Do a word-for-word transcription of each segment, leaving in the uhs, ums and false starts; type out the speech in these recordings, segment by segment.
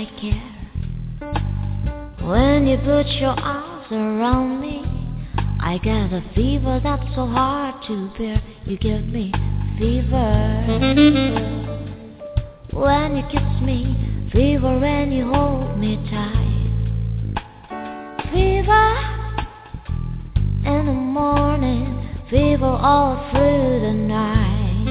I care. When you put your arms around me, I get a fever that's so hard to bear. You give me fever when you kiss me, fever when you hold me tight. Fever in the morning, fever all through the night.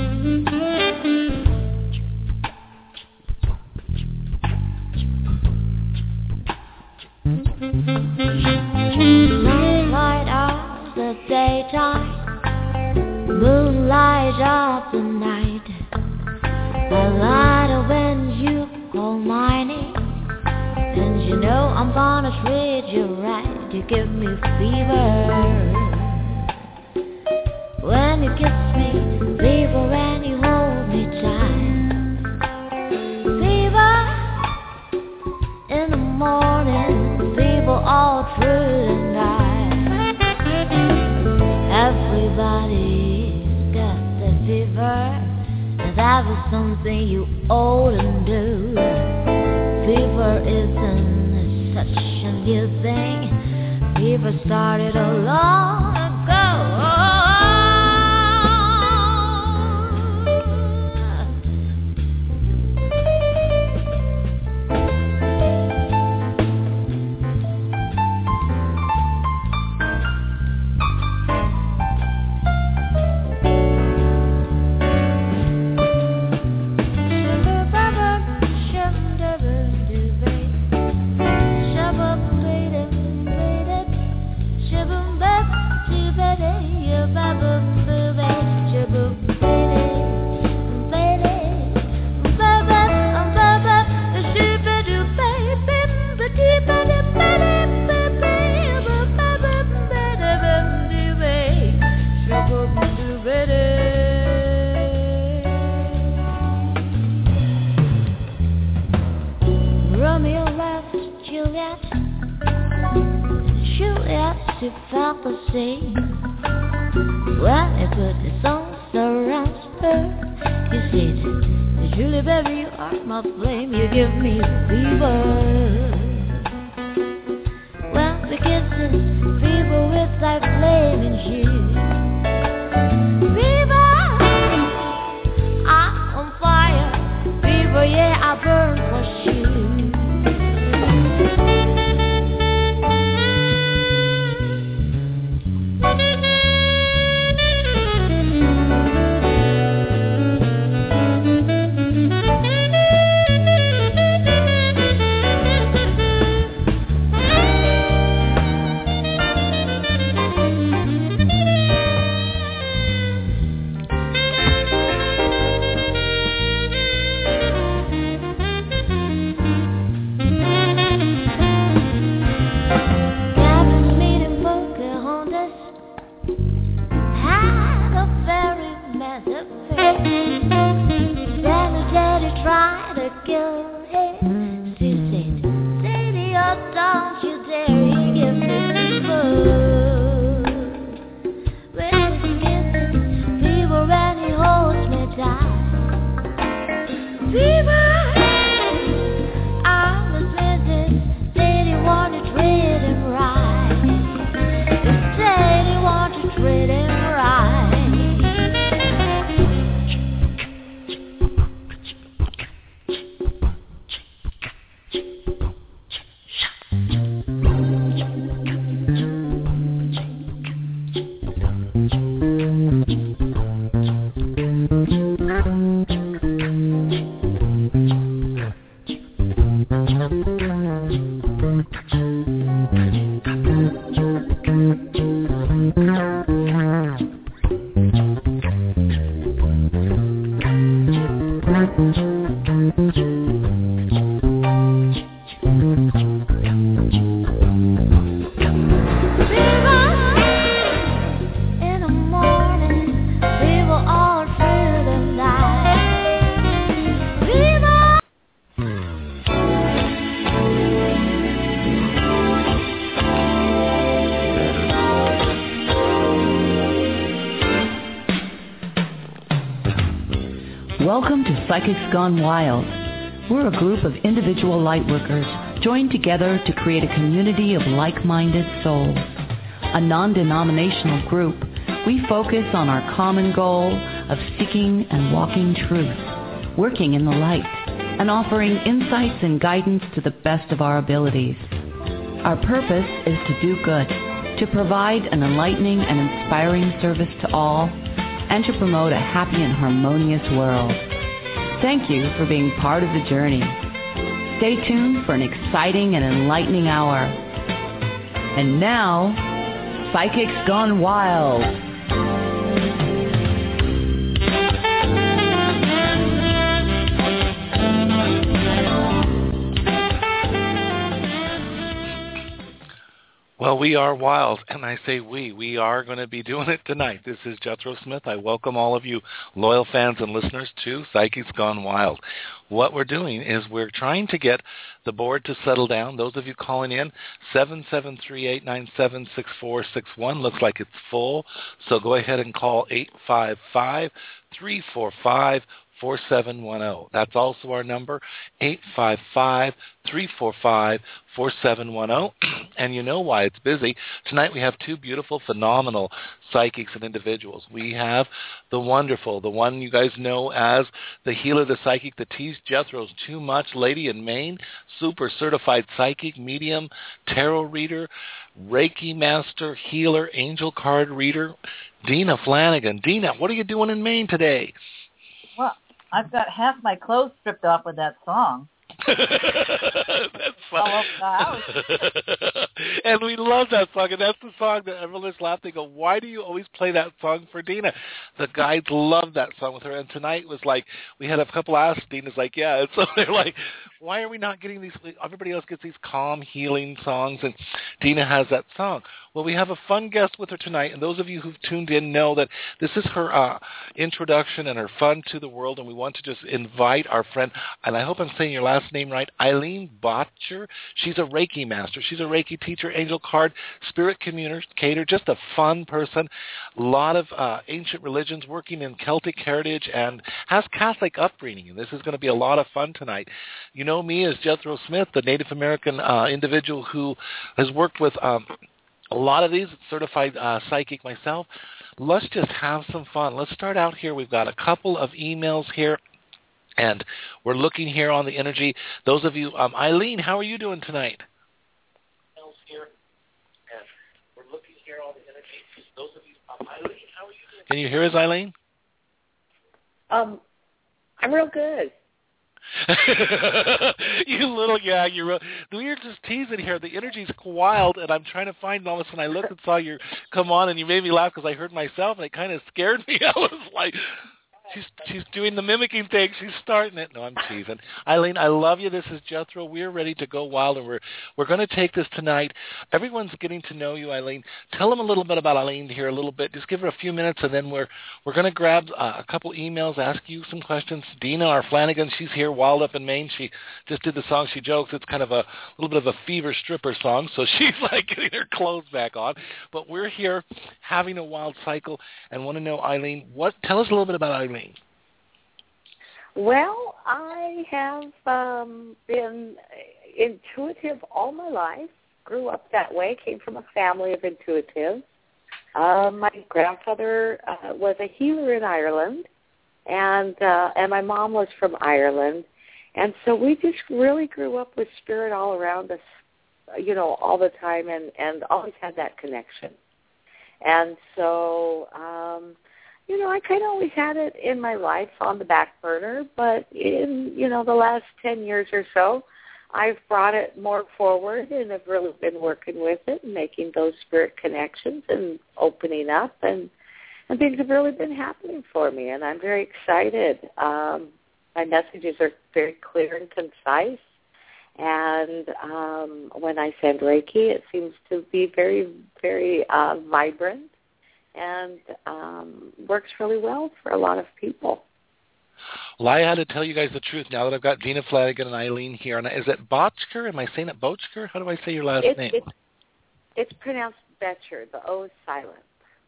Sunlight of the daytime, moonlight of the night. I light up when you call my name, and you know I'm gonna treat you right. You give me fever when you kiss me, fever when you hold me tight. Fever in the morning, fever all through the night. Everybody's got the fever, and that is something you ought to do. Fever isn't such a new thing. Fever started a long ago. Welcome to Psychics Gone Wild, We're a group of individual lightworkers joined together to create a community of like-minded souls. A non-denominational group, we focus on our common goal of seeking and walking truth, working in the light, and offering insights and guidance to the best of our abilities. Our purpose is to do good, to provide an enlightening and inspiring service to all, and to promote a happy and harmonious world. Thank you for being part of the journey. Stay tuned for an exciting and enlightening hour. And now, Psychics Gone Wild. Well, we are wild, and I say we. We are going to be doing it tonight. This is Jethro Smith. I welcome all of you loyal fans and listeners to Psychics Gone Wild. What we're doing is we're trying to get the board to settle down. Those of you calling in, seven seven three, eight nine seven, six four six one. Looks like it's full, so go ahead and call eight five five, three four five, four seven one zero. That's also our number, eight five five, three four five, four seven one zero. And you know why it's busy. Tonight we have two beautiful, phenomenal psychics and individuals. We have the wonderful, the one you guys know as the healer, the psychic, the tease Jethro's too much lady in Maine, super certified psychic, medium, tarot reader, Reiki master, healer, angel card reader, Dina Flanagan. Dina, what are you doing in Maine today? Well, I've got half my clothes stripped off with that song. That's fun. And we love that song, and that's the song that everyone's laughing. They go, why do you always play that song for Dina? The guys love that song with her, and tonight was like, we had a couple ask Dina's like, yeah, and so they're like, why are we not getting these, everybody else gets these calm, healing songs, and Dina has that song. Well, we have a fun guest with her tonight, and those of you who've tuned in know that this is her uh, introduction and her fun to the world, and we want to just invite our friend, and I hope I'm saying your last name right, Eileen Botcher. She's a Reiki master. She's a Reiki teacher, angel card, spirit communicator, just a fun person, a lot of uh, ancient religions, working in Celtic heritage, and has Catholic upbringing, and this is going to be a lot of fun tonight. You know me as Jethro Smith, the Native American uh, individual who has worked with um, a lot of these, certified uh, psychic myself. Let's just have some fun. Let's start out here. We've got a couple of emails here, and we're looking here on the energy. Those of you, um, Eileen, how are you doing tonight? Here, and we're looking here on the energy. Those of you, um, Eileen, how are you doing? Can you hear us, Eileen? Um, I'm real good. You little yeah, you're real. We're just teasing here. The energy's wild, and I'm trying to find. And all of a sudden, I looked and saw you come on, and you made me laugh because I heard myself, and it kind of scared me. I was like, she's she's doing the mimicking thing. She's starting it. No, I'm teasing. Eileen, I love you. This is Jethro. We're ready to go wild, and we're we're going to take this tonight. Everyone's getting to know you, Eileen. Tell them a little bit about Eileen here, a little bit. Just give her a few minutes, and then we're we're going to grab uh, a couple emails, ask you some questions. Dina, our Flanagan, she's here, wild up in Maine. She just did the song. She jokes it's kind of a little bit of a fever stripper song, so she's like getting her clothes back on. But we're here having a wild cycle, and want to know, Eileen, what? Tell us a little bit about Eileen. Well, I have um, been intuitive all my life, grew up that way, came from a family of intuitives. Uh, my grandfather uh, was a healer in Ireland, and uh, and my mom was from Ireland. And so we just really grew up with spirit all around us, you know, all the time, and, and always had that connection. And so... Um, You know, I kind of always had it in my life on the back burner, but in, you know, the last ten years or so, I've brought it more forward and have really been working with it and making those spirit connections and opening up, and, and things have really been happening for me, and I'm very excited. Um, my messages are very clear and concise, and um, when I send Reiki, it seems to be very, very uh, vibrant. And um, works really well for a lot of people. Well, I had to tell you guys the truth now that I've got Dina Flanagan and Eileen here. And is it Botchker? Am I saying it Botchker? How do I say your last it's, name? It's, it's pronounced Betcher. The O is silent.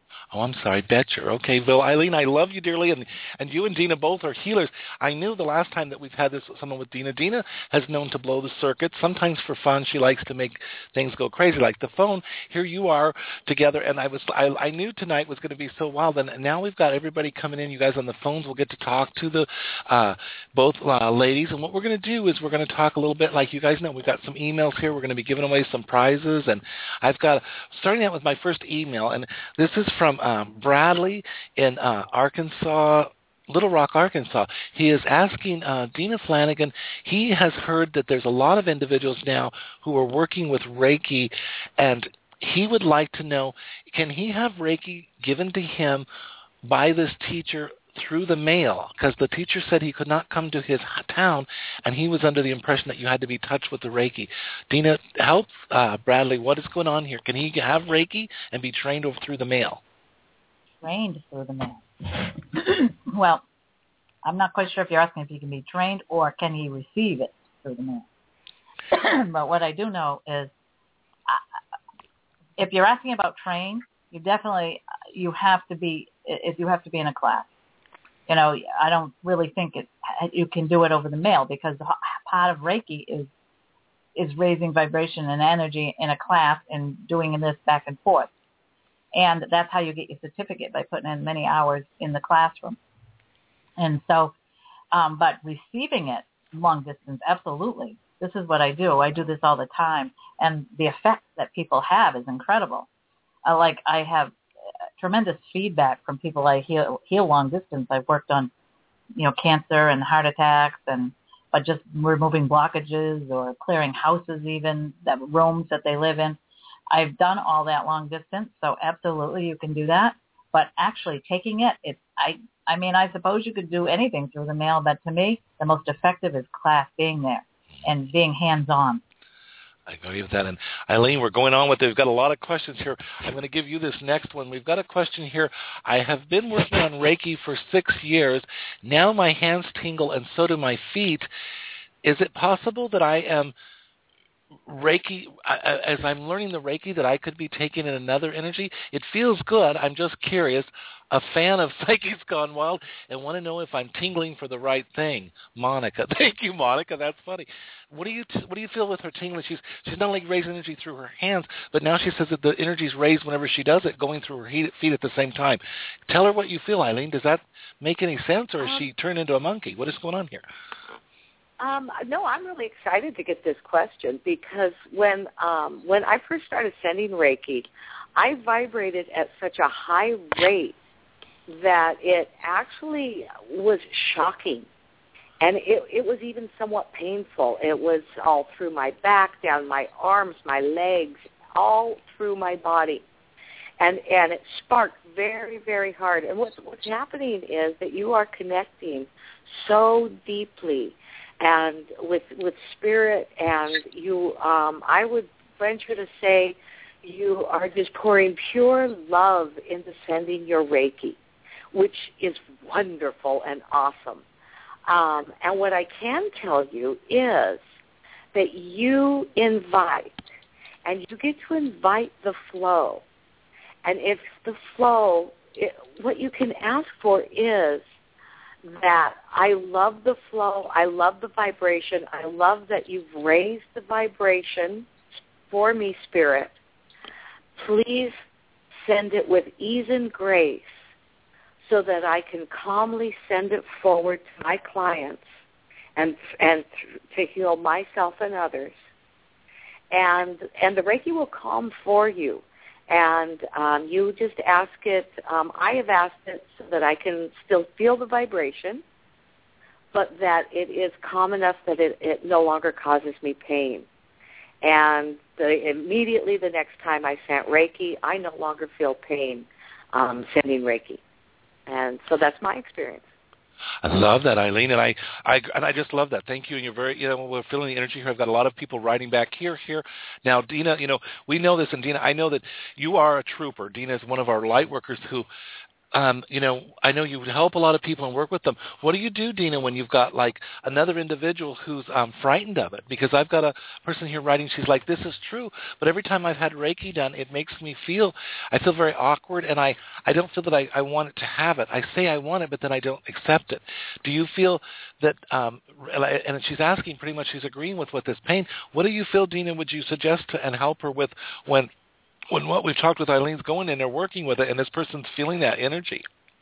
Oh, I'm sorry, Betcher. Okay, Bill, Eileen, I love you dearly, and and you and Dina both are healers. I knew the last time that we've had this someone with Dina. Dina has known to blow the circuit. Sometimes for fun, she likes to make things go crazy, like the phone. Here you are together, and I was I, I knew tonight was going to be so wild. And now we've got everybody coming in. You guys on the phones will get to talk to the uh, both uh, ladies. And what we're going to do is we're going to talk a little bit, like you guys know, we've got some emails here. We're going to be giving away some prizes, and I've got starting out with my first email, and this is from Um, Bradley in uh, Arkansas, Little Rock, Arkansas. He is asking uh, Dina Flanagan, he has heard that there's a lot of individuals now who are working with Reiki, and he would like to know, can he have Reiki given to him by this teacher through the mail? Because the teacher said he could not come to his town, and he was under the impression that you had to be touched with the Reiki. Dina, help uh, Bradley. What is going on here? Can he have Reiki and be trained over through the mail? Trained through the mail. Well, I'm not quite sure if you're asking if he can be trained or can he receive it through the mail. But what I do know is, if you're asking about trained, you definitely you have to be if you have to be in a class. You know, I don't really think it you can do it over the mail, because part of Reiki is is raising vibration and energy in a class and doing this back and forth. And that's how you get your certificate, by putting in many hours in the classroom. And so, um, but receiving it long distance, absolutely. This is what I do. I do this all the time. And the effects that people have is incredible. Uh, like I have tremendous feedback from people I heal, heal long distance. I've worked on, you know, cancer and heart attacks, and but just removing blockages or clearing houses, even that rooms that they live in. I've done all that long distance, so absolutely you can do that. But actually taking it, it's I I mean, I suppose you could do anything through the mail, but to me, the most effective is class, being there and being hands-on. I agree with that. And Eileen, we're going on with it. We've got a lot of questions here. I'm going to give you this next one. We've got a question here. I have been working on Reiki for six years. Now my hands tingle and so do my feet. Is it possible that I am Reiki, as I'm learning the Reiki, that I could be taking in another energy? It feels good. I'm just curious. A fan of Psyche's Gone Wild, and want to know if I'm tingling for the right thing. Monica. Thank you, Monica. That's funny. What do you t- what do you feel with her tingling? She's she's not only raising energy through her hands, but now she says that the energy is raised whenever she does it, going through her feet at the same time. Tell her what you feel, Eileen. Does that make any sense, or is um, she turned into a monkey? What is going on here? Um, no, I'm really excited to get this question, because when um, when I first started sending Reiki, I vibrated at such a high rate that it actually was shocking. And it, it was even somewhat painful. It was all through my back, down my arms, my legs, all through my body. And and it sparked very, very hard. And what's, what's happening is that you are connecting so deeply and with with spirit, and you, um, I would venture to say, you are just pouring pure love into sending your Reiki, which is wonderful and awesome. Um, and what I can tell you is that you invite, and you get to invite the flow. And if the flow, it, what you can ask for is that I love the flow, I love the vibration, I love that you've raised the vibration for me, Spirit. Please send it with ease and grace so that I can calmly send it forward to my clients and and to heal myself and others. And and the Reiki will calm for you. And um, you just ask it. Um, I have asked it so that I can still feel the vibration, but that it is calm enough that it, it no longer causes me pain. And the, immediately the next time I sent Reiki, I no longer feel pain um, sending Reiki. And so that's my experience. I love that, Eileen, and I, I, and I just love that. Thank you, and you're very, you know, we're feeling the energy here. I've got a lot of people writing back here, here. Now, Dina, you know, we know this, and Dina, I know that you are a trooper. Dina is one of our light workers who, Um, you know, I know you help a lot of people and work with them. What do you do, Dina, when you've got like another individual who's um, frightened of it? Because I've got a person here writing, she's like, this is true, but every time I've had Reiki done, it makes me feel, I feel very awkward, and I, I don't feel that I, I want it to have it. I say I want it, but then I don't accept it. Do you feel that, um, and she's asking pretty much, she's agreeing with what this pain, what do you feel, Dina, would you suggest to, and help her with when when what we've talked with Eileen's going in there working with it and this person's feeling that energy?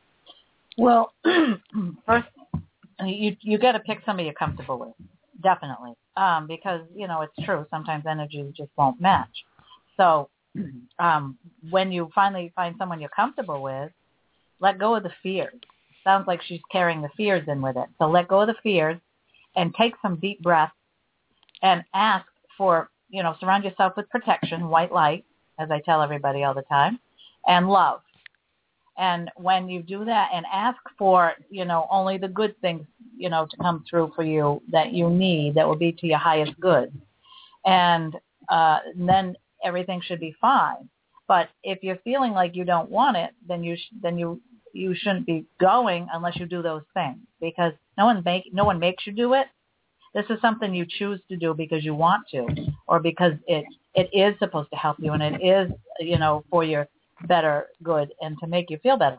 Well, first, you you got to pick somebody you're comfortable with, definitely, um, because, you know, it's true. Sometimes energies just won't match. So um, when you finally find someone you're comfortable with, let go of the fears. Sounds like she's carrying the fears in with it. So let go of the fears and take some deep breaths and ask for, you know, surround yourself with protection, white light, as I tell everybody all the time, and love. And when you do that and ask for, you know, only the good things, you know, to come through for you that you need, that will be to your highest good. And uh, then everything should be fine. But if you're feeling like you don't want it, then you sh- then you you shouldn't be going unless you do those things, because no one make no one makes you do it. This is something you choose to do because you want to, or because it it is supposed to help you, and it is, you know, for your better good and to make you feel better.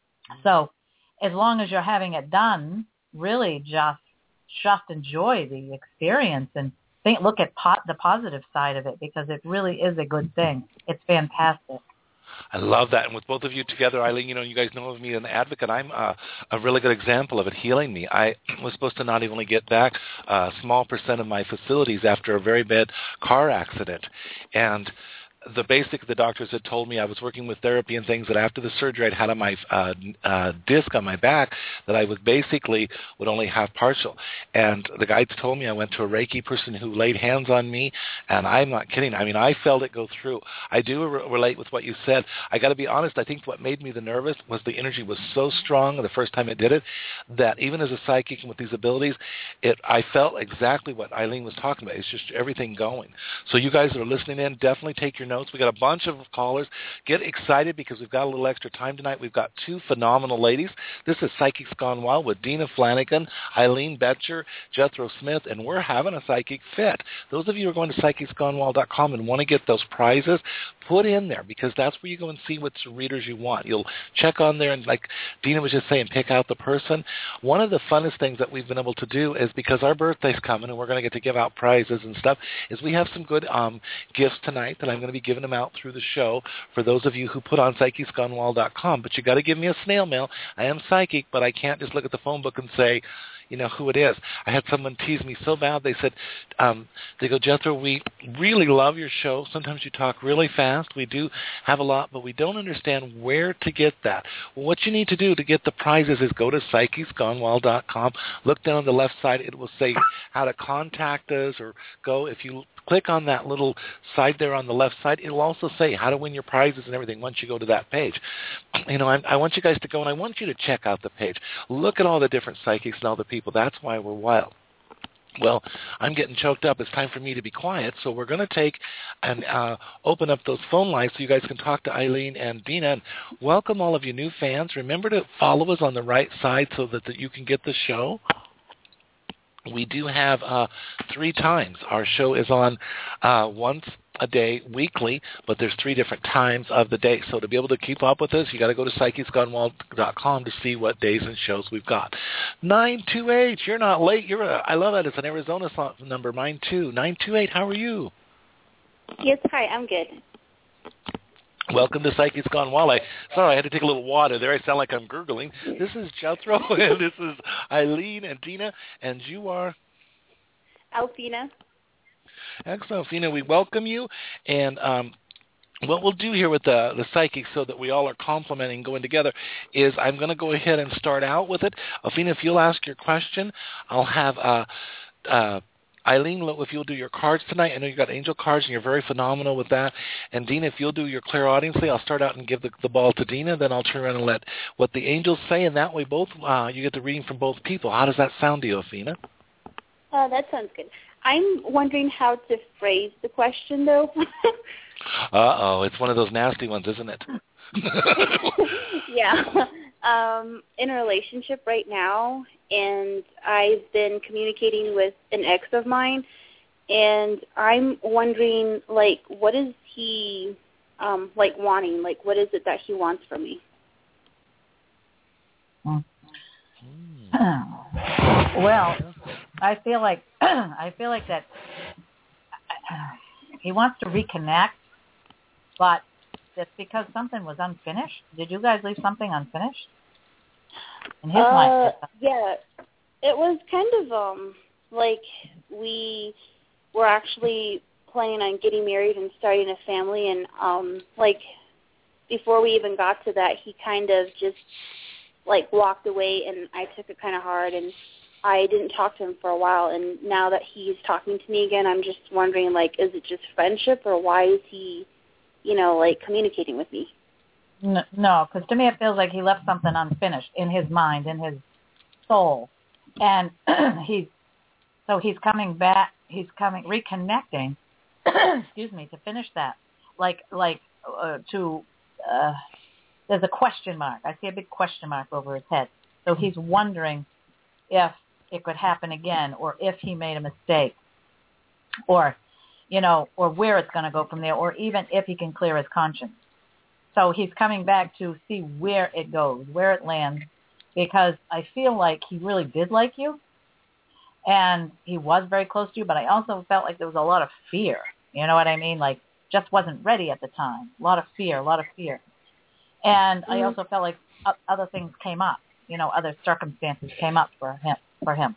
So as long as you're having it done, really just just enjoy the experience and think, look at po- the positive side of it, because it really is a good thing. It's fantastic. I love that. And with both of you together, Eileen, you know, you guys know of me as an advocate. I'm uh, a really good example of it healing me. I was supposed to not even get back a small percent of my facilities after a very bad car accident. And the basic, the doctors had told me, I was working with therapy and things, that after the surgery I'd had on my uh, uh, disc on my back, that I was basically would only have partial. And the guides told me, I went to a Reiki person who laid hands on me, and I'm not kidding. I mean, I felt it go through. I do re- relate with what you said. I got to be honest, I think what made me the nervous was the energy was so strong the first time it did it, that even as a psychic with these abilities, it I felt exactly what Eileen was talking about. It's just everything going. So you guys that are listening in, definitely take your notes. We got a bunch of callers. Get excited because we've got a little extra time tonight. We've got two phenomenal ladies. This is Psychics Gone Wild with Dina Flanagan, Eileen Betcher, Jethro Smith, and we're having a psychic fit. Those of you who are going to psychics gone wild dot com and want to get those prizes, put in there, because that's where you go and see what readers you want. You'll check on there, and like Dina was just saying, pick out the person. One of the funnest things that we've been able to do is, because our birthday's coming and we're going to get to give out prizes and stuff, is we have some good um, gifts tonight that I'm going to be giving them out through the show for those of you who put on psychics gone wild dot com. But you got to give me a snail mail. I am psychic, but I can't just look at the phone book and say, you know, who it is. I had someone tease me so bad. They said, um, they go, Jethro, we really love your show. Sometimes you talk really fast. We do have a lot, but we don't understand where to get that. Well, what you need to do to get the prizes is go to psychics gone wild dot com. Look down on the left side. It will say how to contact us, or go, if you click on that little side there on the left side, it will also say how to win your prizes and everything once you go to that page. You know, I, I want you guys to go, and I want you to check out the page. Look at all the different psychics and all the people. That's why we're wild. Well, I'm getting choked up. It's time for me to be quiet, so we're going to take and uh, open up those phone lines so you guys can talk to Eileen and Dina. And welcome all of you new fans. Remember to follow us on the right side so that, that you can get the show. We do have uh, three times. Our show is on uh, once a day, weekly, but there's three different times of the day. So to be able to keep up with us, you got to go to psychics gone wild dot com to see what days and shows we've got. nine two eight, you're not late. You're a, I love that. It's an Arizona number, nine two. nine two eight, how are you? Yes, hi, I'm good. Welcome to Psychics Gone Wild. I, sorry, I had to take a little water there. I sound like I'm gurgling. This is Jethro, and this is Eileen and Dina, and you are? Alfina. Excellent, Alfina. We welcome you, and um, what we'll do here with the, the psychics, so that we all are complementing, going together, is I'm going to go ahead and start out with it. Alfina, if you'll ask your question, I'll have uh, uh, Eileen, if you'll do your cards tonight. I know you've got angel cards, and you're very phenomenal with that. And Dina, if you'll do your clairaudiency, I'll start out and give the, the ball to Dina. Then I'll turn around and let what the angels say, and that way both uh, you get the reading from both people. How does that sound to you, Alfina? Uh, that sounds good. I'm wondering how to phrase the question, though. Uh-oh, it's one of those nasty ones, isn't it? Yeah. Um, in a relationship right now, and I've been communicating with an ex of mine, and I'm wondering, like, what is he, um, like, wanting? Like, what is it that he wants from me? Hmm. Well, I feel like I feel like that he wants to reconnect, but it's because something was unfinished. Did you guys leave something unfinished? In his uh, mind. Yeah, it was kind of um like we were actually planning on getting married and starting a family, and um like before we even got to that, he kind of just like walked away, and I took it kind of hard, and I didn't talk to him for a while. And now that he's talking to me again, I'm just wondering, like, is it just friendship, or why is he, you know, like, communicating with me? No, because to me it feels like he left something unfinished in his mind, in his soul, and he's so he's coming back. He's coming, reconnecting. excuse me, to finish that, like like uh, to. Uh, there's a question mark. I see a big question mark over his head. So he's wondering if it could happen again, or if he made a mistake, or you know, or where it's going to go from there, or even if he can clear his conscience. So he's coming back to see where it goes, where it lands, because I feel like he really did like you, and he was very close to you, but I also felt like there was a lot of fear. You know what I mean? Like, just wasn't ready at the time. A lot of fear, a lot of fear. And mm-hmm. I also felt like other things came up, you know, other circumstances came up for him, for him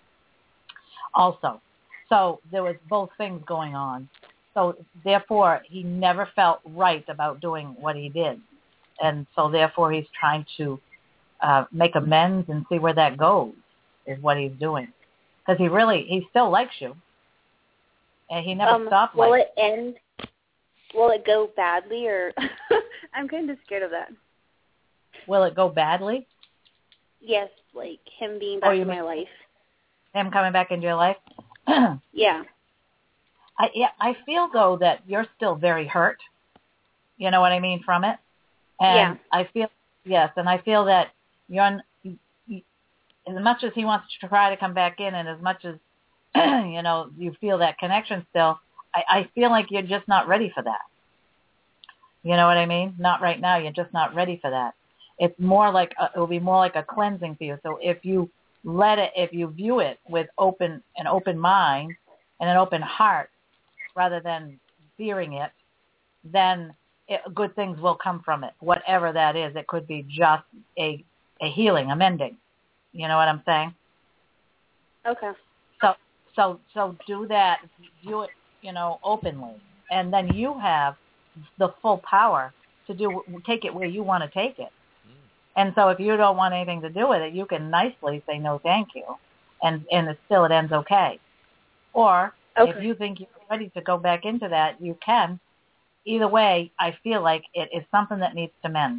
also. So there was both things going on. So therefore, he never felt right about doing what he did. And so therefore, he's trying to uh, make amends and see where that goes, is what he's doing. Because he really, he still likes you. And he never um, stopped will liking it end? Will it go badly, or I'm kind of scared of that. Will it go badly? Yes, like him being back oh, you in mean my life. Him coming back into your life? Yeah. I yeah, I feel, though, that you're still very hurt. You know what I mean, from it? And yeah. I feel, yes, and I feel that you're, you, you, as much as he wants to try to come back in, and as much as, you know, you feel that connection still, I, I feel like you're just not ready for that. You know what I mean? Not right now. You're just not ready for that. It's more like, a, it will be more like a cleansing for you. So if you let it, if you view it with open, an open mind and an open heart, rather than fearing it, then it, good things will come from it. Whatever that is, it could be just a a healing, a mending. You know what I'm saying? Okay. So so so do that. View it, you know, openly, and then you have the full power to do take it where you want to take it. And so if you don't want anything to do with it, you can nicely say no, thank you, and and it still it ends okay. Or okay. If you think you're ready to go back into that, you can. Either way, I feel like it is something that needs to mend.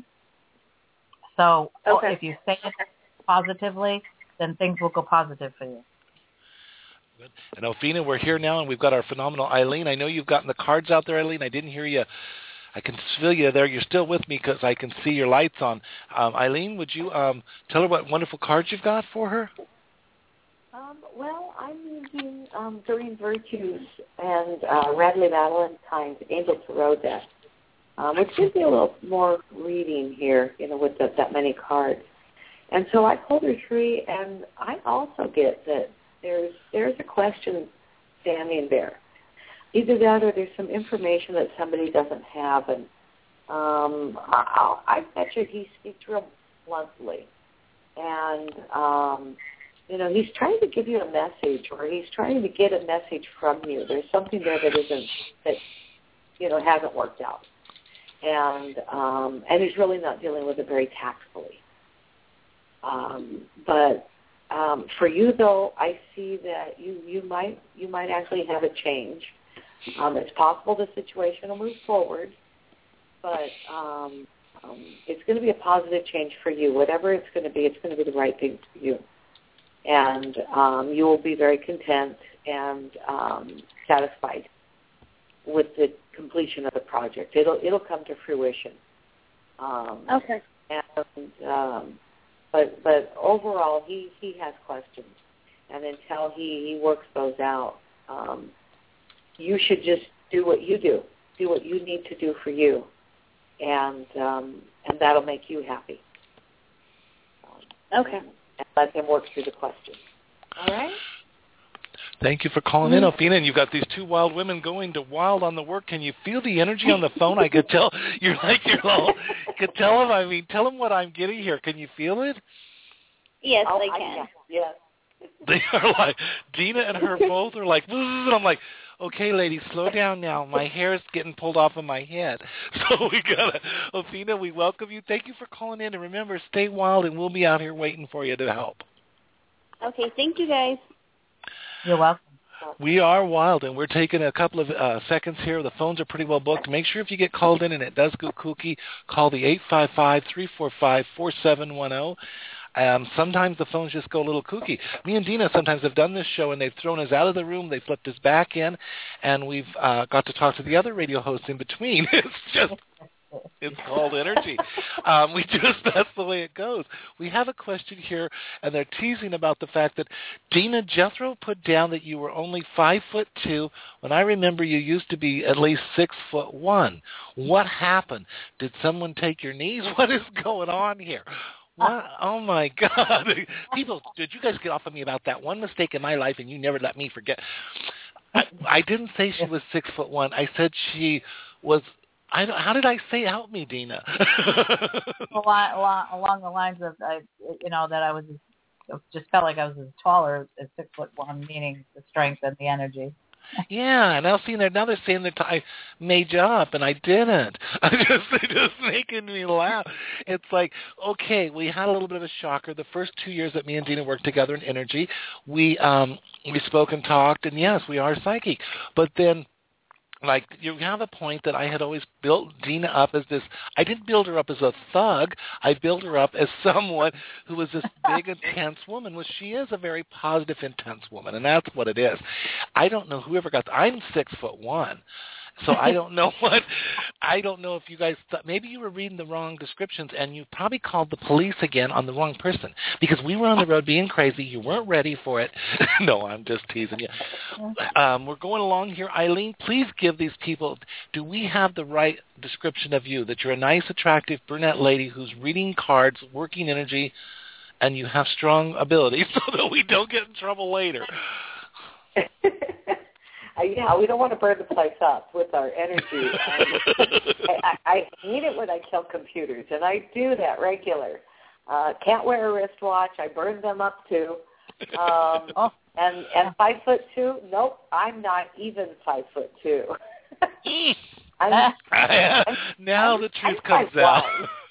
So okay. If you say it positively, then things will go positive for you. Good. And Elfina, we're here now, and we've got our phenomenal Eileen. I know you've gotten the cards out there, Eileen. I didn't hear you. I can feel you there. You're still with me because I can see your lights on. Um, Eileen, would you um, tell her what wonderful cards you've got for her? Um, well, I'm using um, Doreen Virtues and uh, Radley Valentine's Angel Tarot deck, um, which gives me a little more reading here, you know, with the, that many cards. And so I pulled her tree, and I also get that there's there's a question standing there. Either that or there's some information that somebody doesn't have, and um, I, I bet you he speaks real bluntly. And, um, you know, he's trying to give you a message, or he's trying to get a message from you. There's something there that isn't, that, you know, hasn't worked out. And um, and he's really not dealing with it very tactfully. Um, but um, for you, though, I see that you, you might you might actually have a change. Um, it's possible the situation will move forward, but um, um, it's going to be a positive change for you. Whatever it's going to be, it's going to be the right thing for you. And um, you will be very content and um, satisfied with the completion of the project. It'll it'll come to fruition. Um, Okay. And um, but but overall, he he has questions, and until he he works those out, um, you should just do what you do, do what you need to do for you, and um, and that'll make you happy. Um, Okay. And, and let him work through the questions. All right. Thank you for calling in, Alfina. And you've got these two wild women going to wild on the work. Can you feel the energy on the phone? I could tell you're like you're all. Could tell them. I mean, tell them what I'm getting here. Can you feel it? Yes, Oh, I I can. can. Yes. They are like Dina and her both are like. And I'm like, okay, ladies, slow down now. My hair is getting pulled off of my head. So we gotta, Alfina, we welcome you. Thank you for calling in, and remember, stay wild, and we'll be out here waiting for you to help. Okay, thank you guys. You're welcome. We are wild, and we're taking a couple of uh, seconds here. The phones are pretty well booked. Make sure if you get called in and it does go kooky, call the eight five five, three four five, four seven one zero. Um, sometimes the phones just go a little kooky. Me and Dina sometimes have done this show, and they've thrown us out of the room. They flipped us back in, and we've uh, got to talk to the other radio hosts in between. It's just... It's called energy. Um, we just, that's the way it goes. We have a question here, and they're teasing about the fact that Dina Jethro put down that you were only five foot two when I remember you used to be at least six foot one. What happened? Did someone take your knees? What is going on here? What? Oh, my God. People, did you guys get off of me about that one mistake in my life, and you never let me forget? I, I didn't say she was six foot one. I said she was... I don't, how did I say help me, Dina? along, along, along the lines of, I, you know, that I was just felt like I was as taller as six foot one, meaning the strength and the energy. Yeah, now seeing that now they're saying that I made you up, and I didn't. I just they're just making me laugh. It's like, okay, we had a little bit of a shocker. The first two years that me and Dina worked together in energy, we um we spoke and talked, and yes, we are psychic. But then, like, you have a point that I had always built Dina up as this. I didn't build her up as a thug. I built her up as someone who was this big, intense woman, which she is a very positive, intense woman, and that's what it is. I don't know whoever got the, I'm six foot one. So I don't know what, I don't know if you guys thought, maybe you were reading the wrong descriptions and you probably called the police again on the wrong person because we were on the road being crazy. You weren't ready for it. No, I'm just teasing you. Um, we're going along here. Eileen, please give these people, do we have the right description of you, that you're a nice, attractive brunette lady who's reading cards, working energy, and you have strong abilities so that we don't get in trouble later? Uh, yeah, we don't want to burn the place up with our energy. I, I, I hate it when I kill computers, and I do that regular. Uh, can't wear a wristwatch. I burn them up too. Um, oh. And and five foot two? Nope, I'm not even five foot two. I'm, I'm, now I'm, the truth I'm comes out.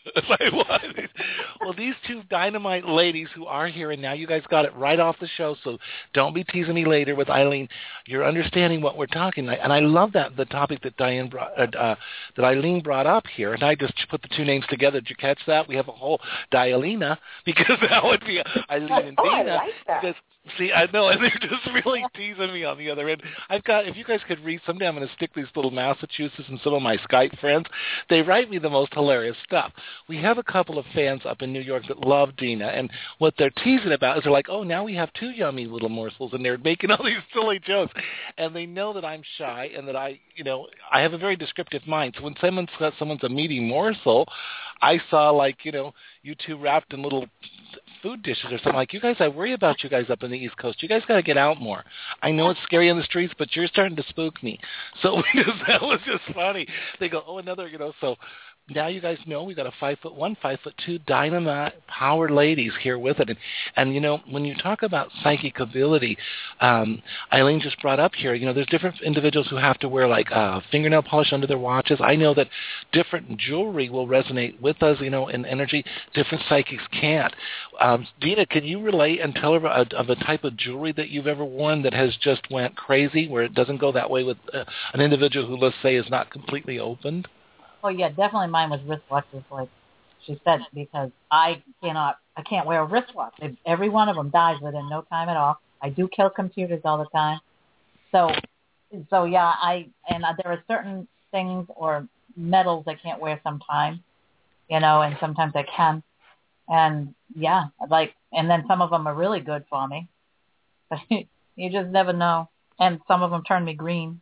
Well, these two dynamite ladies who are here, and now you guys got it right off the show, so don't be teasing me later with Eileen. You're understanding what we're talking, and I love that the topic that Diane brought, uh, uh, that Eileen brought up here, and I just put the two names together. Did you catch that? We have a whole Dialina because that would be Eileen and oh, Dina. I like that. Because, see, I know, and they're just really teasing me on the other end. I've got, if you guys could read, someday I'm going to stick these little Massachusetts and some of my Skype friends. They write me the most hilarious stuff. We have a couple of fans up in New York that love Dina, and what they're teasing about is they're like, oh, now we have two yummy little morsels, and they're making all these silly jokes. And they know that I'm shy and that I, you know, I have a very descriptive mind. So when someone's got someone's a meaty morsel, I saw, like, you know, you two wrapped in little food dishes or something. Like, you guys, I worry about you guys up in the East Coast. You guys got to get out more. I know it's scary on the streets, but you're starting to spook me. So we just, that was just funny. They go, oh, another, you know, so now you guys know we got a five foot one, five foot two dynamite powered ladies here with it. And, and you know, when you talk about psychic ability, um, Eileen just brought up here, you know, there's different individuals who have to wear like uh, fingernail polish under their watches. I know that different jewelry will resonate with us, you know, in energy. Different psychics can't. Um, Dina, can you relate and tell her a, of a type of jewelry that you've ever worn that has just went crazy, where it doesn't go that way with uh, an individual who, let's say, is not completely opened? Oh yeah, definitely mine was wristwatches, like she said, because I cannot, I can't wear a wristwatch. Every one of them dies within no time at all. I do kill computers all the time, so, so yeah, I and there are certain things or metals I can't wear sometimes. you know, and sometimes I can. And yeah, like, and then some of them are really good for me. But you just never know. And some of them turn me green.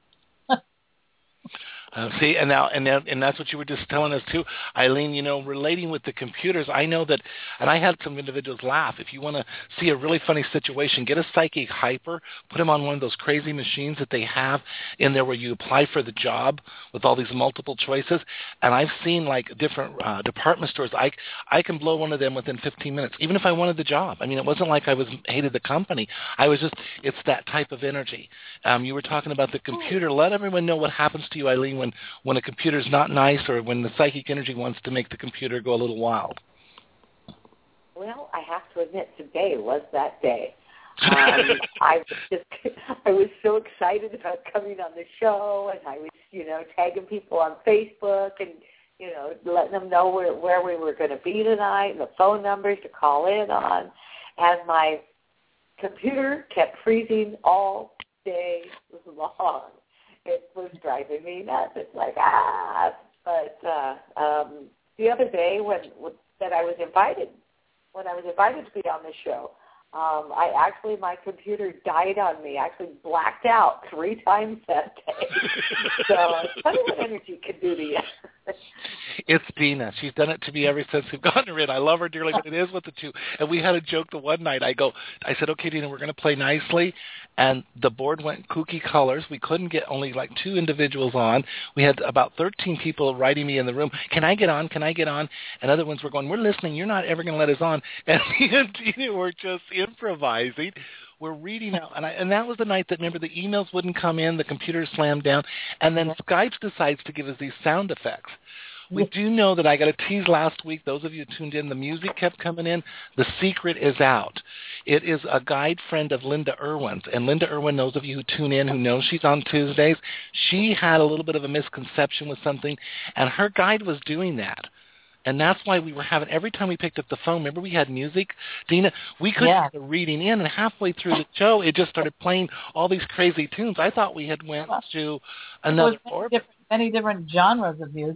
Uh, see, and now, and that, and that's what you were just telling us too, Eileen. You know, relating with the computers, I know that, and I had some individuals laugh. If you want to see a really funny situation, get a psychic hyper, put them on one of those crazy machines that they have in there where you apply for the job with all these multiple choices. And I've seen like different uh, department stores. I I can blow one of them within fifteen minutes, even if I wanted the job. I mean, it wasn't like I was hated the company. I was just, it's that type of energy. Um, you were talking about the computer. Let everyone know what happens to you, Eileen, when, when a computer's not nice or when the psychic energy wants to make the computer go a little wild. Well, I have to admit, today was that day. Um, I was just, I was so excited about coming on the show, and I was, you know, tagging people on Facebook and, you know, letting them know where, where we were going to be tonight and the phone numbers to call in on. And my computer kept freezing all day long. It was driving me nuts. It's like, ah. But uh, um, the other day when, when that I was invited, when I was invited to be on the show, um, I actually, my computer died on me. I actually blacked out three times that day. So tell me what energy can do to you. It's Dina. She's done it to me ever since we've gotten her in. I love her dearly, but it is with the two. And we had a joke the one night. I go, I said, okay, Dina, we're going to play nicely. And the board went kooky colors. We couldn't get only like two individuals on. We had about thirteen people writing me in the room. Can I get on? Can I get on? And other ones were going, we're listening. You're not ever going to let us on. And me and Dina were just improvising. We're reading out, and, I, and that was the night that, remember, the emails wouldn't come in, the computer slammed down, and then Skype decides to give us these sound effects. We do know that I got a tease last week. Those of you who tuned in, the music kept coming in. The secret is out. It is a guide friend of Linda Irwin's, and Linda Irwin, those of you who tune in, who know she's on Tuesdays, she had a little bit of a misconception with something, and her guide was doing that. And that's why we were having, every time we picked up the phone, remember we had music, Dina? We couldn't yeah. get the reading in, and halfway through the show, it just started playing all these crazy tunes. I thought we had went to another many orbit. Different, many different genres of music.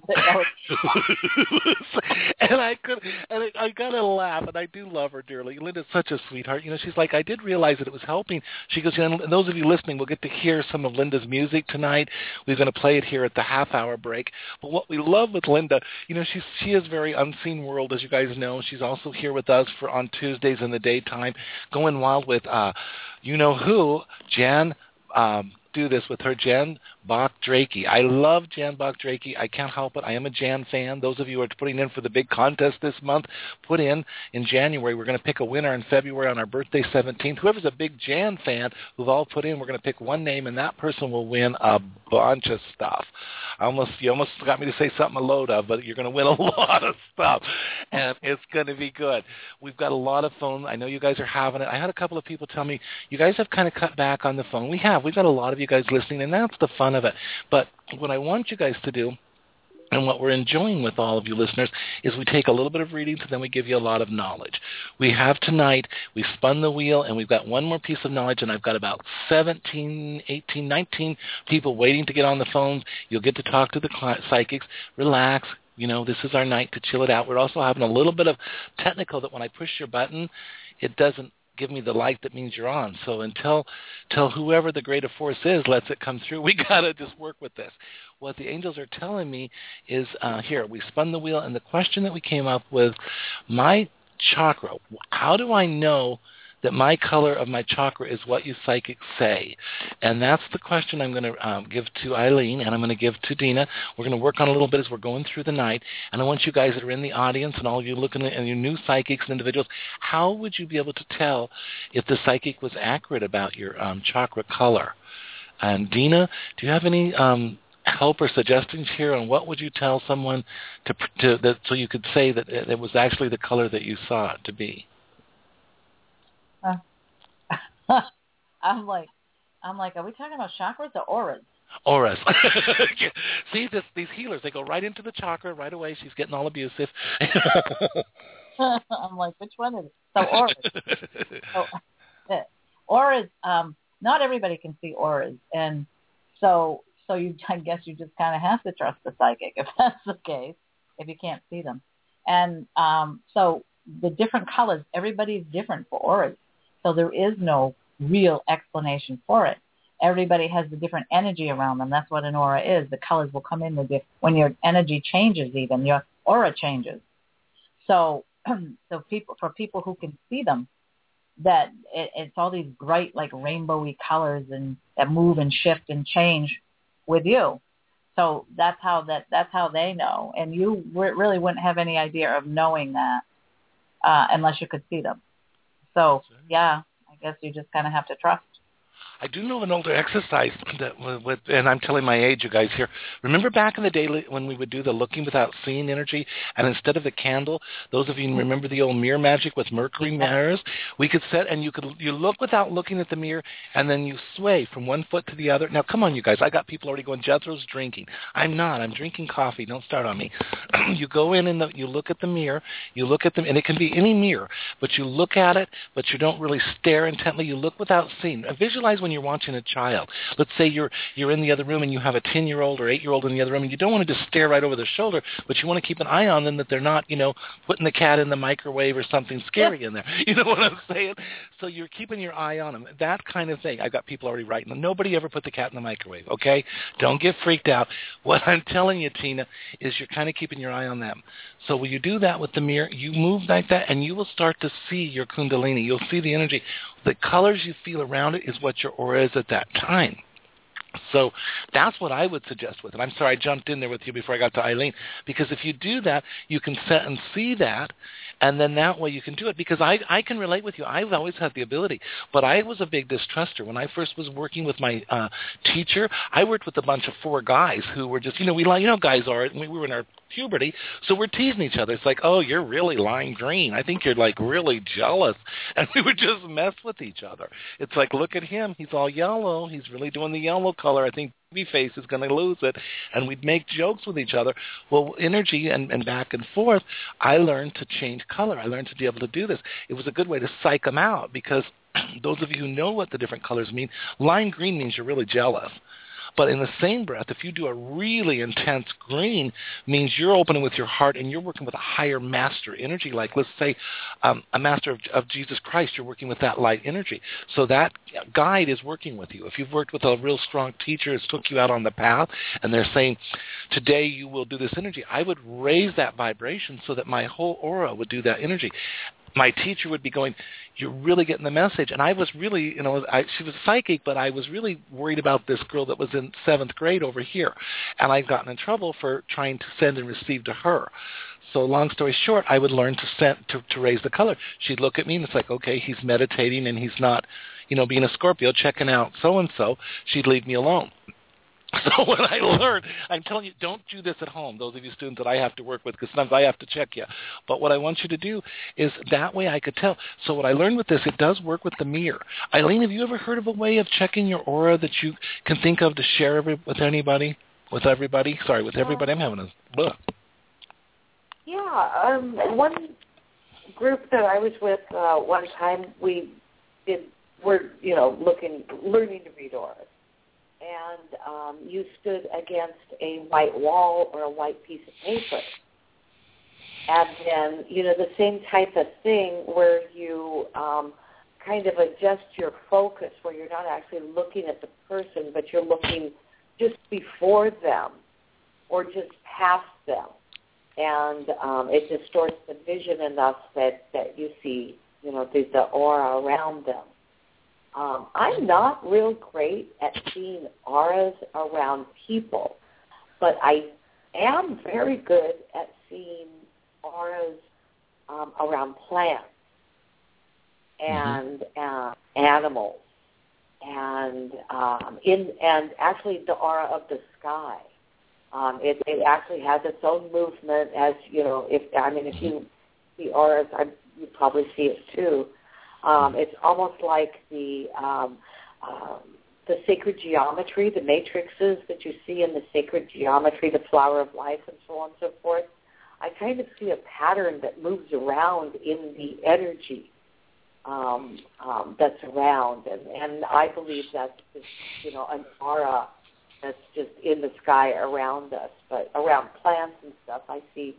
and I could, and I, I got to laugh, and I do love her dearly. Linda's such a sweetheart. You know, she's like, I did realize that it was helping. She goes, you know, and those of you listening will get to hear some of Linda's music tonight. We're going to play it here at the half-hour break. But what we love with Linda, you know, she's, she is very unseen world, as you guys know. She's also here with us for on Tuesdays in the daytime, going wild with, uh, you know who, Jan, um, do this with her, Jan Bach-Drakey. I love Jan Bach-Drakey. I can't help it. I am a Jan fan. Those of you who are putting in for the big contest this month, put in in January. We're going to pick a winner in February on our birthday seventeenth. Whoever's a big Jan fan who've all put in, we're going to pick one name, and that person will win a bunch of stuff. I almost, you almost got me to say something a load of, but you're going to win a lot of stuff, and it's going to be good. We've got a lot of phone. I know you guys are having it. I had a couple of people tell me, you guys have kind of cut back on the phone. We have. We've got a lot of you guys listening, and that's the fun of it. But what I want you guys to do, and what we're enjoying with all of you listeners, is we take a little bit of readings and then we give you a lot of knowledge. We have tonight, we spun the wheel, and we've got one more piece of knowledge, and I've got about seventeen, eighteen, nineteen people waiting to get on the phones. You'll get to talk to the psychics. Relax. You know, this is our night to chill it out. We're also having a little bit of technical that when I push your button, it doesn't give me the light that means you're on. So until, until whoever the greater force is lets it come through, we got to just work with this. What the angels are telling me is, uh, here, we spun the wheel, and the question that we came up with, my chakra, how do I know that my color of my chakra is what you psychics say? And that's the question I'm going to um, give to Eileen, and I'm going to give to Dina. We're going to work on a little bit as we're going through the night. And I want you guys that are in the audience and all of you looking at and your new psychics and individuals, how would you be able to tell if the psychic was accurate about your um, chakra color? And Dina, do you have any um, help or suggestions here on what would you tell someone to, to that so you could say that it was actually the color that you saw it to be? Uh, I'm like, I'm like, are we talking about chakras or auras? Auras. See, this, these healers, they go right into the chakra right away. She's getting all abusive. I'm like, which one is it? So auras. so, uh, auras. Um, not everybody can see auras, and so, so you, I guess, you just kind of have to trust the psychic if that's the case. If you can't see them, And um, so the different colors, everybody's different for auras. So there is no real explanation for it. Everybody has the different energy around them. That's what an aura is. The colors will come in with you. When your energy changes even, your aura changes. So so people for people who can see them, that it, it's all these bright, like rainbowy colors and that move and shift and change with you. So that's how that that's how they know, and you really wouldn't have any idea of knowing that uh, unless you could see them. So yeah, I guess you just kind of have to trust. I do know an older exercise that, with, and I'm telling my age, you guys here. Remember back in the day when we would do the looking without seeing energy, and instead of the candle, those of you remember the old mirror magic with mercury mirrors? We could set, and you could you look without looking at the mirror, and then you sway from one foot to the other. Now, come on, you guys. I got people already going, Jethro's drinking. I'm not. I'm drinking coffee. Don't start on me. You go in and the, you look at the mirror. You look at them, and it can be any mirror, but you look at it, but you don't really stare intently. You look without seeing. Visualize when you're watching a child. Let's say you're you're in the other room and you have a ten-year-old or eight-year-old in the other room, and you don't want to just stare right over their shoulder, but you want to keep an eye on them that they're not, you know, putting the cat in the microwave or something scary in there. You know what I'm saying? So you're keeping your eye on them. That kind of thing. I've got people already writing. Nobody ever put the cat in the microwave, okay? Don't get freaked out. What I'm telling you, Tina, is you're kind of keeping your eye on them. So when you do that with the mirror, you move like that, and you will start to see your kundalini. You'll see the energy. The colors you feel around it is what your aura is at that time. So that's what I would suggest with it. I'm sorry I jumped in there with you before I got to Eileen, because if you do that, you can set and see that, and then that way you can do it. Because I, I can relate with you. I've always had the ability, but I was a big distruster. When I first was working with my uh, teacher, I worked with a bunch of four guys who were just, you know, we like, you know, guys are, we were in our puberty, so we're teasing each other. It's like, oh, you're really lime green. I think you're like really jealous. And we would just mess with each other. It's like, look at him. He's all yellow. He's really doing the yellow color. I think Babyface is going to lose it. And we'd make jokes with each other. Well, energy and, and back and forth, I learned to change color. I learned to be able to do this. It was a good way to psych them out, because those of you who know what the different colors mean, lime green means you're really jealous. But in the same breath, if you do a really intense green, means you're opening with your heart and you're working with a higher master energy. Like, let's say um, a master of, of Jesus Christ, you're working with that light energy. So that guide is working with you. If you've worked with a real strong teacher who's took you out on the path, and they're saying, today you will do this energy, I would raise that vibration so that my whole aura would do that energy. My teacher would be going, you're really getting the message. And I was really, you know, I, she was psychic, but I was really worried about this girl that was in seventh grade over here. And I'd gotten in trouble for trying to send and receive to her. So long story short, I would learn to send, to, to raise the color. She'd look at me and it's like, okay, he's meditating and he's not, you know, being a Scorpio, checking out so-and-so. She'd leave me alone. So when I learned, I'm telling you, don't do this at home, those of you students that I have to work with, because sometimes I have to check you. But what I want you to do is that way I could tell. So what I learned with this, it does work with the mirror. Eileen, have you ever heard of a way of checking your aura that you can think of to share every, with anybody? With everybody? Sorry, with everybody? I'm having a... Ugh. Yeah, um, one group that I was with uh, one time, we did, were, you know, looking, learning to read auras. And um, you stood against a white wall or a white piece of paper. And then, you know, the same type of thing where you um, kind of adjust your focus, where you're not actually looking at the person, but you're looking just before them or just past them. And um, it distorts the vision enough that, that you see, you know, the, the aura around them. Um, I'm not real great at seeing auras around people, but I am very good at seeing auras um, around plants and mm-hmm. uh, animals, and um, in and actually the aura of the sky. Um, it, it actually has its own movement. As you know, if I mean, if you see auras, I, you probably see it too. Um, it's almost like the um, um, the sacred geometry, the matrices that you see in the sacred geometry, the flower of life, and so on and so forth. I kind of see a pattern that moves around in the energy um, um, that's around, and, and I believe that's just, you know, an aura that's just in the sky around us. But around plants and stuff, I see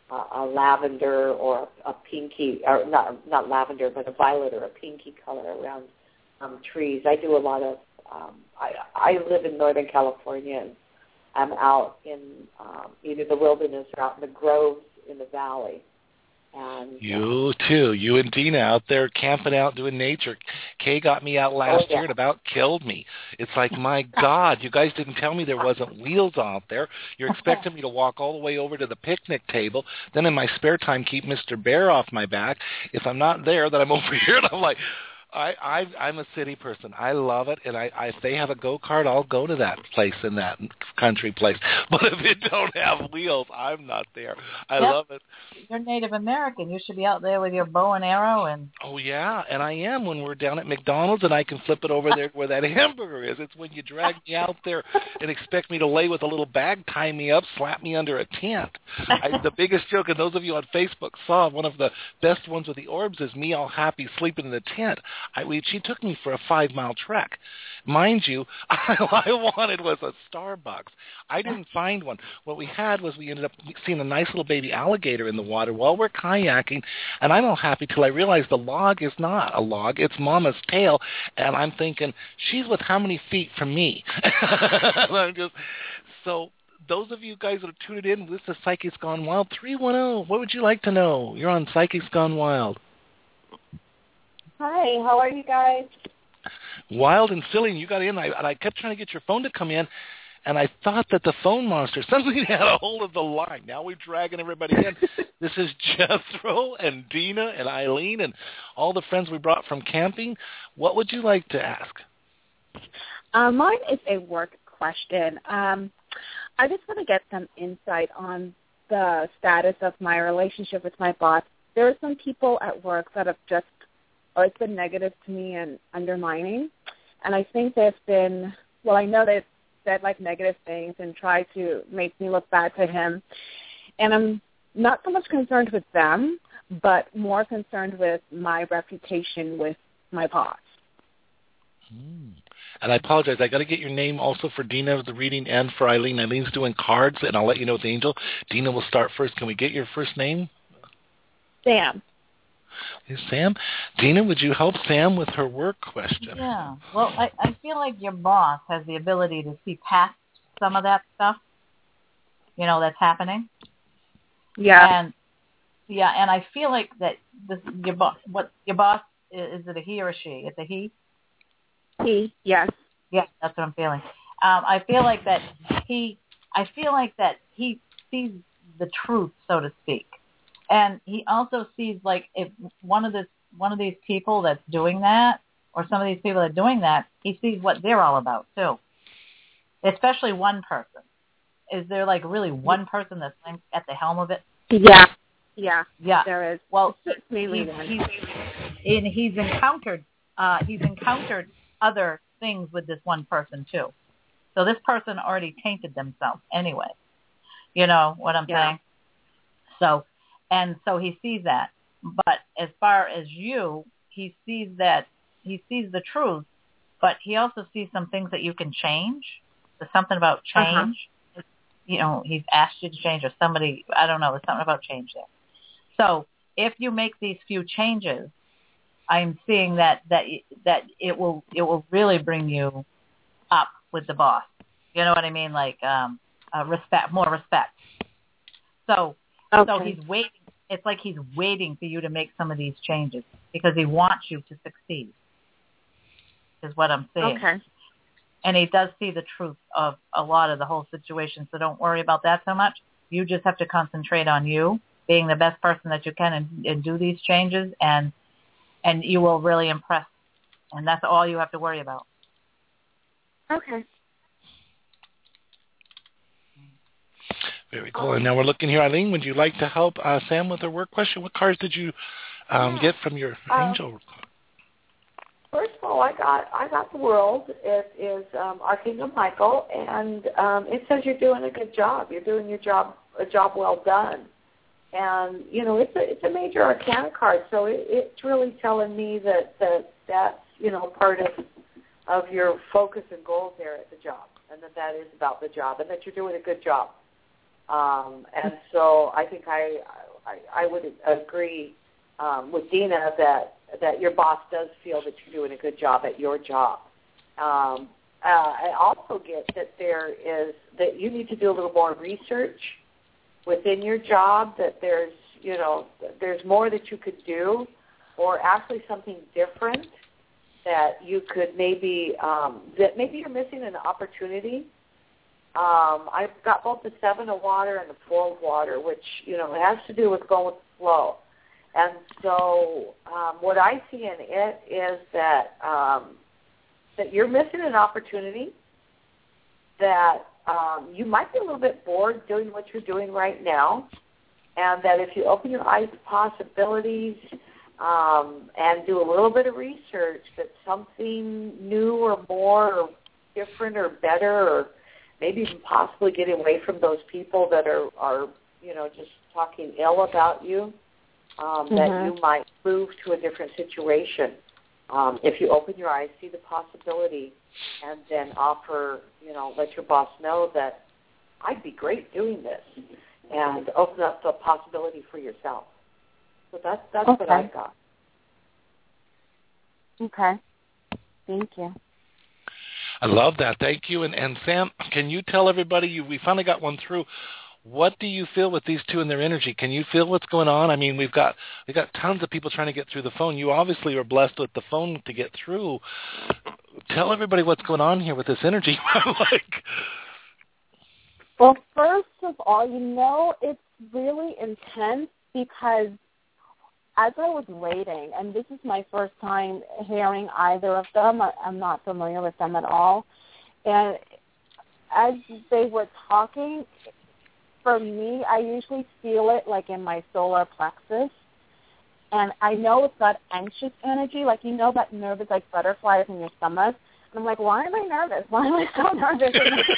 uh, a lavender or a pinky, or not not lavender, but a violet or a pinky color around um, trees. I do a lot of. Um, I I live in Northern California, and I'm out in um, either the wilderness or out in the groves in the valley. And you too. You and Dina out there camping out doing nature. Kay got me out last oh, yeah. year and about killed me. It's like, my God, you guys didn't tell me there wasn't wheels out there. You're expecting me to walk all the way over to the picnic table, then in my spare time keep Mister Bear off my back. If I'm not there, then I'm over here, and I'm like, I, I, I'm a city person. I love it, and I, I, if they have a go-kart, I'll go to that place in that country place. But if it don't have wheels, I'm not there. I yep. love it. You're Native American. You should be out there with your bow and arrow. And oh, yeah, and I am when we're down at McDonald's, and I can flip it over there where that hamburger is. It's when you drag me out there and expect me to lay with a little bag, tie me up, slap me under a tent. I, the biggest joke, and those of you on Facebook saw, one of the best ones with the orbs is me all happy sleeping in the tent. I, we, she took me for a five-mile trek. Mind you, all I wanted was a Starbucks. I didn't find one. What we had was we ended up seeing a nice little baby alligator in the water while we're kayaking, and I'm all happy till I realized the log is not a log. It's Mama's tail, and I'm thinking, she's with how many feet from me? I'm just, so those of you guys that are tuned in, this is Psychics Gone Wild, three one zero. What would you like to know? You're on Psychics Gone Wild. Hi, how are you guys? Wild and silly, and you got in, I, and I kept trying to get your phone to come in, and I thought that the phone monster suddenly had a hold of the line. Now we're dragging everybody in. This is Jethro and Dina and Eileen and all the friends we brought from camping. What would you like to ask? Uh, mine is a work question. Um, I just want to get some insight on the status of my relationship with my boss. There are some people at work that have just always been negative to me and undermining. And I think they've been, well, I know they've said like negative things and tried to make me look bad to him. And I'm not so much concerned with them, but more concerned with my reputation with my boss. Hmm. And I apologize. I got to get your name also for Dina of the reading and for Eileen. Eileen's doing cards, and I'll let you know with Angel. Dina will start first. Can we get your first name? Sam. Hey, Sam. Dina, would you help Sam with her work question? Yeah. Well, I, I feel like your boss has the ability to see past some of that stuff, you know, that's happening. Yeah. And yeah, and I feel like that this your boss. What your boss is, is it a he or a she? It's a he. He. Yes. Yeah, that's what I'm feeling. Um, I feel like that he. I feel like that he sees the truth, so to speak. And he also sees, like, if one of this one of these people that's doing that, or some of these people that are doing that, he sees what they're all about too. Especially one person. Is there like really one person that's at the helm of it? Yeah, yeah, yeah. There is. Well, it's mainly he's, one. He's, and he's encountered uh, he's encountered other things with this one person too. So this person already tainted themselves anyway. You know what I'm yeah. saying? So. And so he sees that. But as far as you, he sees that, he sees the truth, but he also sees some things that you can change. There's something about change. Uh-huh. You know, he's asked you to change, or somebody, I don't know, there's something about change there. So if you make these few changes, I'm seeing that, that, that it will, it will really bring you up with the boss. You know what I mean? Like, um, uh, respect, more respect. So, Okay. So he's waiting. It's like he's waiting for you to make some of these changes because he wants you to succeed, is what I'm saying. Okay. And he does see the truth of a lot of the whole situation, so don't worry about that so much. You just have to concentrate on you, being the best person that you can and, and do these changes, and and you will really impress. And that's all you have to worry about. Okay. Very cool. And now we're looking here. Eileen, would you like to help uh, Sam with her work question? What cards did you um, yeah. get from your um, angel? First of all, I got I got the world. It is um, Archangel Michael, and um, it says you're doing a good job. You're doing your job a job well done. And you know it's a it's a major arcana card, so it, it's really telling me that, that that's you know part of of your focus and goals there at the job, and that that is about the job, and that you're doing a good job. Um, and so I think I, I, I would agree um, with Dina that, that your boss does feel that you're doing a good job at your job. Um, uh, I also get that there is that you need to do a little more research within your job, that there's, you know, there's more that you could do, or actually something different that you could maybe, um, that maybe you're missing an opportunity. Um, I've got both the seven of water and the four of water, which, you know, has to do with going with the flow. And so um, what I see in it is that um, that you're missing an opportunity, that um, you might be a little bit bored doing what you're doing right now, and that if you open your eyes to possibilities um, and do a little bit of research, that something new or more or different or better, or maybe even possibly getting away from those people that are, are you know, just talking ill about you, um, mm-hmm. that you might move to a different situation. Um, if you open your eyes, see the possibility, and then offer, you know, let your boss know that I'd be great doing this, and open up the possibility for yourself. So that's that's okay. what I've got. Okay. Thank you. I love that. Thank you. And, and Sam, can you tell everybody, you, we finally got one through, what do you feel with these two and their energy? Can you feel what's going on? I mean, we've got we've got tons of people trying to get through the phone. You obviously are blessed with the phone to get through. Tell everybody what's going on here with this energy. like, Well, first of all, you know, it's really intense because as I was waiting, and this is my first time hearing either of them, I'm not familiar with them at all, and as they were talking, for me, I usually feel it like in my solar plexus, and I know it's not anxious energy, like you know that nervous like butterflies in your stomach. And I'm like, why am I nervous? Why am I so nervous?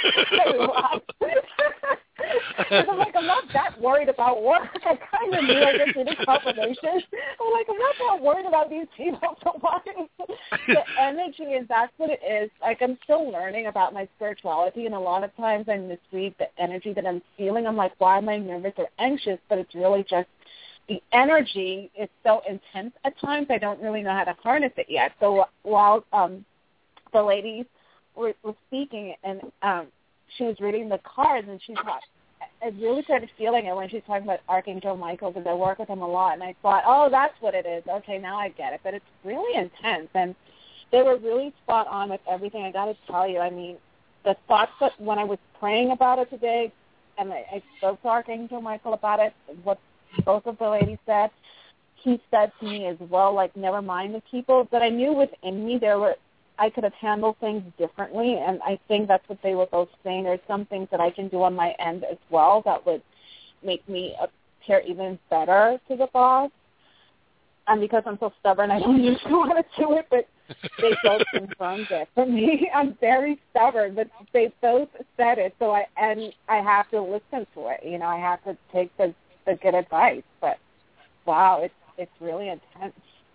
Because I'm like, I'm not that worried about work. I kind of knew I just needed confirmation. I'm like, I'm not that worried about these people. So why? The energy is, that's what it is. Like, I'm still learning about my spirituality, and a lot of times I misread the energy that I'm feeling. I'm like, why am I nervous or anxious? But it's really just the energy is so intense at times, I don't really know how to harness it yet. So while um, the ladies were, were speaking, and um, she was reading the cards, and she thought, I really started feeling it when she was talking about Archangel Michael, because I work with him a lot, and I thought, oh, that's what it is. Okay, now I get it. But it's really intense, and they were really spot on with everything. I got to tell you, I mean, the thoughts that when I was praying about it today, and I, I spoke to Archangel Michael about it, what both of the ladies said, he said to me as well, like, never mind the people, that I knew within me there were, I could have handled things differently, and I think that's what they were both saying. There's some things that I can do on my end as well that would make me appear even better to the boss. And because I'm so stubborn, I don't usually want to do it, but they both confirmed it. For me, I'm very stubborn, but they both said it, so I and I have to listen to it. You know, I have to take the, the good advice. But wow, it's it's really intense.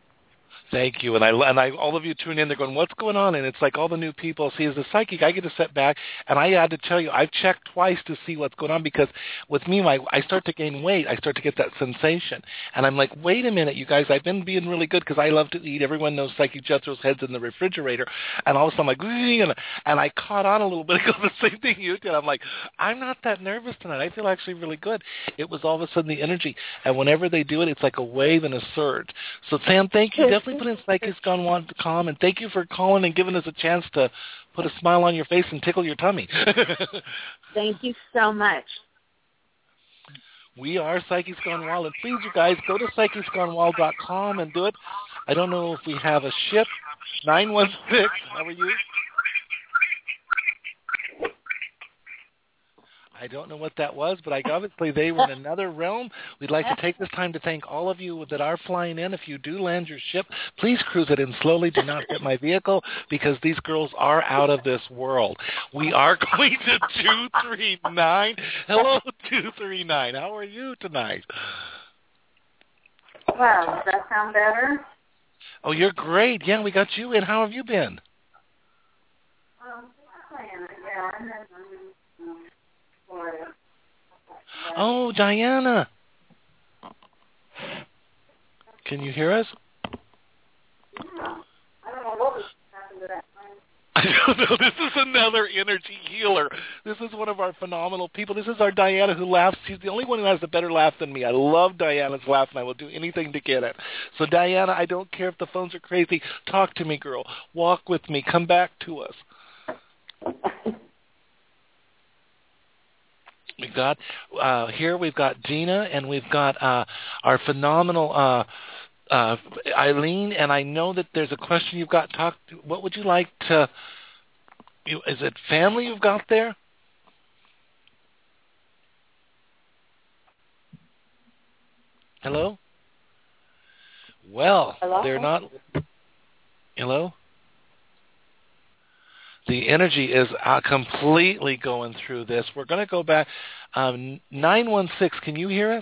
Thank you. And I and I all of you tune in, they're going, what's going on? And it's like all the new people. See, as a psychic, I get to sit back, and I had to tell you, I've checked twice to see what's going on, because with me, my, I start to gain weight. I start to get that sensation. And I'm like, wait a minute, you guys, I've been being really good because I love to eat. Everyone knows Psychic Jethro's head's in the refrigerator. And all of a sudden, I'm like, and, and I caught on a little bit ago, the same thing you did. I'm like, I'm not that nervous tonight. I feel actually really good. It was all of a sudden the energy. And whenever they do it, it's like a wave and a surge. So, Sam, thank you. Definitely put in Psychics Gone Wild dot com, and thank you for calling and giving us a chance to put a smile on your face and tickle your tummy. Thank you so much. We are Psychics Gone Wild, and please, you guys, go to Psychics Gone Wild dot com and do it. I don't know if we have a ship. nine one six, how are you? I don't know what that was, but I, obviously they were in another realm. We'd like to take this time to thank all of you that are flying in. If you do land your ship, please cruise it in slowly. Do not hit my vehicle, because these girls are out of this world. We are going to two three nine. Hello, two three nine. How are you tonight? Well, does that sound better? Oh, you're great. Yeah, we got you in. How have you been? Um, yeah, I'm in Florida. Oh, Diana. Can you hear us? I don't know what was happened to that line. I don't know. This is another energy healer. This is one of our phenomenal people. This is our Diana who laughs. She's the only one who has a better laugh than me. I love Diana's laugh, and I will do anything to get it. So, Diana, I don't care if the phones are crazy. Talk to me, girl. Walk with me. Come back to us. We've got uh, here. We've got Gina, and we've got uh, our phenomenal uh, uh, Eileen. And I know that there's a question you've got. Talk. What would you like to? You, is it family you've got there? Hello. Well, Hello? they're not. Hello. The energy is uh, completely going through this. We're going to go back. Um, nine one six, can you hear us?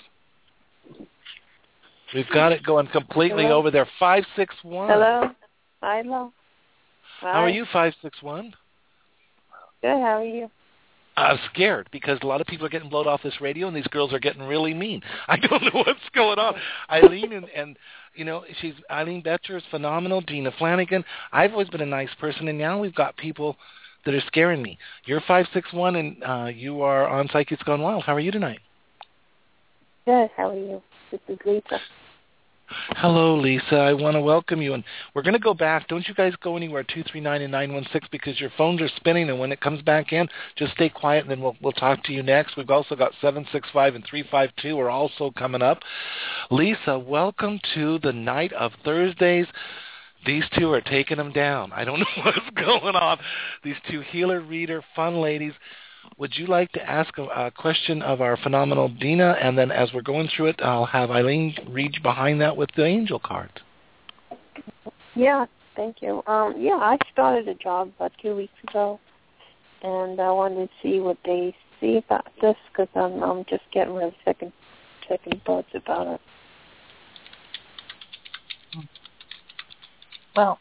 We've got it going completely Hello? over there. five six one. Hello? Hello? Hi. How are you, five six one? Good, how are you? I'm scared because a lot of people are getting blowed off this radio, and these girls are getting really mean. I don't know what's going on. Eileen and, and you know, she's Eileen Betcher is phenomenal. Gina Flanagan. I've always been a nice person, and now we've got people that are scaring me. You're five six one, and uh, you are on Psychics Gone Wild. How are you tonight? Good, how are you? This is Lisa. Hello, Lisa. I want to welcome you, and we're going to go back. Don't you guys go anywhere, two three nine and nine one six, because your phones are spinning, and when it comes back in, just stay quiet, and then we'll we'll talk to you next. We've also got seven six five and three five two are also coming up. Lisa, welcome to the night of Thursdays. These two are taking them down. I don't know what's going on. These two healer, reader, fun ladies. Would you like to ask a, a question of our phenomenal Dina, and then as we're going through it, I'll have Eileen read behind that with the angel cards. Yeah, thank you. Um, yeah, I started a job about two weeks ago, and I wanted to see what they see about this because I'm, I'm just getting really second, second thoughts about it. Well,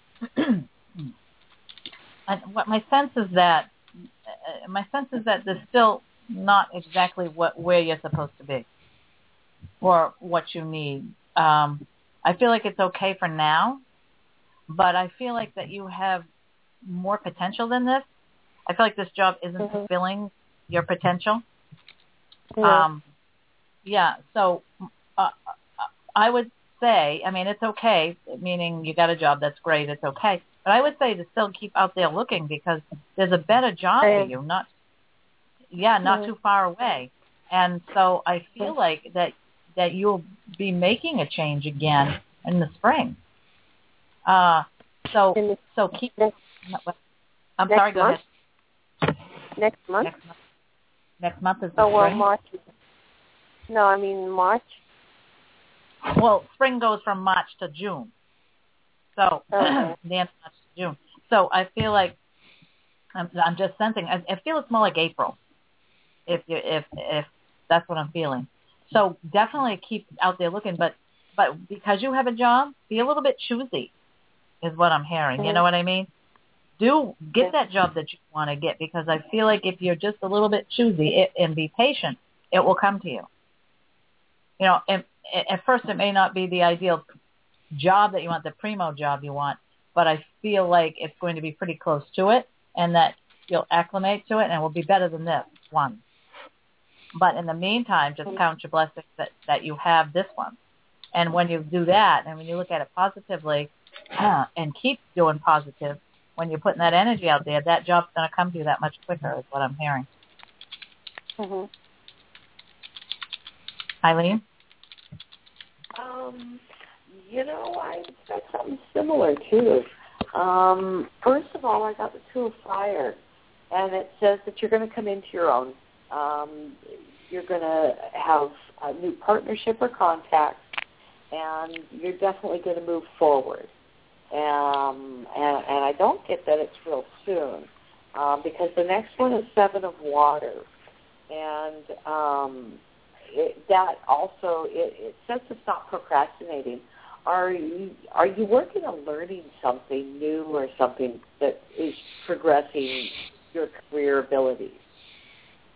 I, what my sense is that uh, my sense is that there's still not exactly what where you're supposed to be or what you need. Um, I feel like it's okay for now, but I feel like that you have more potential than this. I feel like this job isn't mm-hmm. fulfilling your potential. Yeah. Um, yeah. So uh, I would say, I mean, it's okay, meaning you got a job, that's great, it's okay. But I would say to still keep out there looking because there's a better job yeah. for you, not, yeah, not yeah. too far away. And so I feel like that that you'll be making a change again in the spring. Uh, so so keep. Next, I'm next sorry. Go month? ahead. Next month. Next month. Next month is the oh, well, spring. March. No, I mean March. Well, spring goes from March to June. So, okay. the end of March to June. So I feel like, I'm, I'm just sensing, I, I feel it's more like April, if you, if if that's what I'm feeling. So definitely keep out there looking, but, but because you have a job, be a little bit choosy, is what I'm hearing. Mm-hmm. You know what I mean? Do get that job that you want to get, because I feel like if you're just a little bit choosy it, and be patient, it will come to you. You know, and, at first it may not be the ideal job that you want, the primo job you want, but I feel like it's going to be pretty close to it and that you'll acclimate to it and it will be better than this one. But in the meantime, just count your blessings that, that you have this one. And when you do that and when you look at it positively uh, and keep doing positive, when you're putting that energy out there, that job's going to come to you that much quicker is what I'm hearing. Mm-hmm. Eileen? Um, you know, I got something similar too. Um, first of all, I got the Two of Fire, and it says that you're going to come into your own. Um, you're going to have a new partnership or contact, and you're definitely going to move forward. Um, and, and I don't get that it's real soon, um, because the next one is Seven of Water, and um, It, that also, it, it says it's not procrastinating. Are you, are you working on learning something new or something that is progressing your career abilities?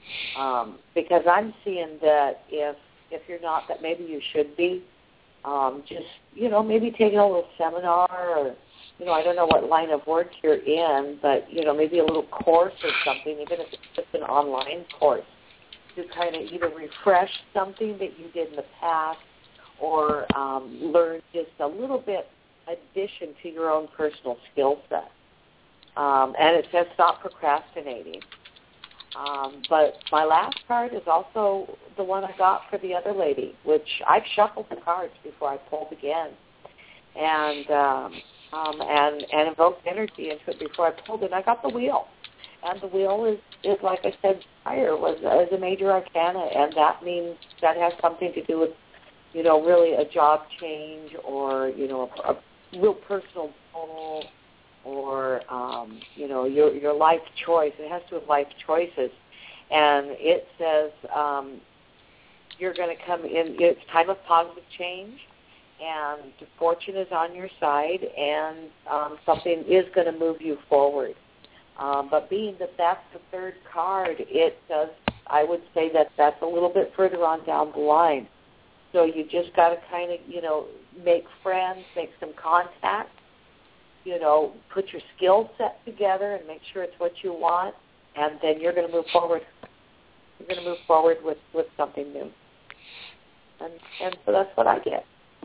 Um, because I'm seeing that if if you're not, that maybe you should be. Um, just, you know, maybe taking a little seminar or, you know, I don't know what line of work you're in, but, you know, maybe a little course or something, even if it's just an online course, to kind of either refresh something that you did in the past or um, learn just a little bit addition to your own personal skill set. Um, and it says stop procrastinating. Um, but my last card is also the one I got for the other lady, which I've shuffled the cards before I pulled again, and um, um, and and invoked energy into it before I pulled it. I got the wheel, and the wheel is, is like I said prior, was is a major arcana, and that means that has something to do with, you know, really a job change or, you know, a, a real personal goal, or, um, you know, your your life choice. It has to do with life choices. And it says um, you're going to come in, it's time of positive change, and fortune is on your side, and um, something is going to move you forward. Um, but being that that's the third card, it does, I would say that that's a little bit further on down the line. So you just got to kind of, you know, make friends, make some contact, you know, put your skill set together and make sure it's what you want, and then you're going to move forward. You're going to move forward with, with something new. And and so that's what I get.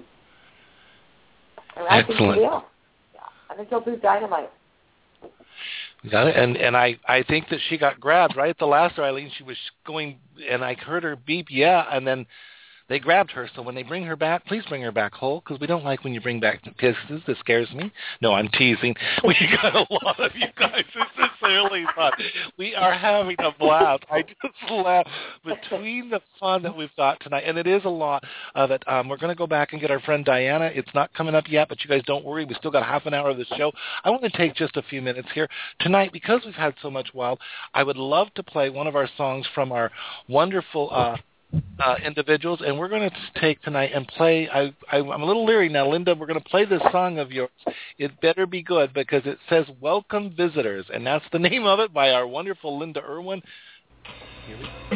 And I Excellent. think you will. Yeah. I think you'll do dynamite. Got it. And and I, I think that she got grabbed right at the last, Eileen. She was going, and I heard her beep, yeah, and then they grabbed her. So when they bring her back, please bring her back whole, because we don't like when you bring back pieces. This scares me. No, I'm teasing. We got a lot of you guys. This is really fun. We are having a blast. I just laugh between the fun that we've got tonight, and it is a lot of it. Um, we're going to go back and get our friend Diana. It's not coming up yet, but you guys don't worry. We still got half an hour of the show. I want to take just a few minutes here. Tonight, because we've had so much wild, I would love to play one of our songs from our wonderful uh, Uh, individuals, and we're going to take tonight and play, I, I, I'm a little leery now, Linda, we're going to play this song of yours. It better be good, because it says Welcome Visitors, and that's the name of it, by our wonderful Linda Irwin. Here we go.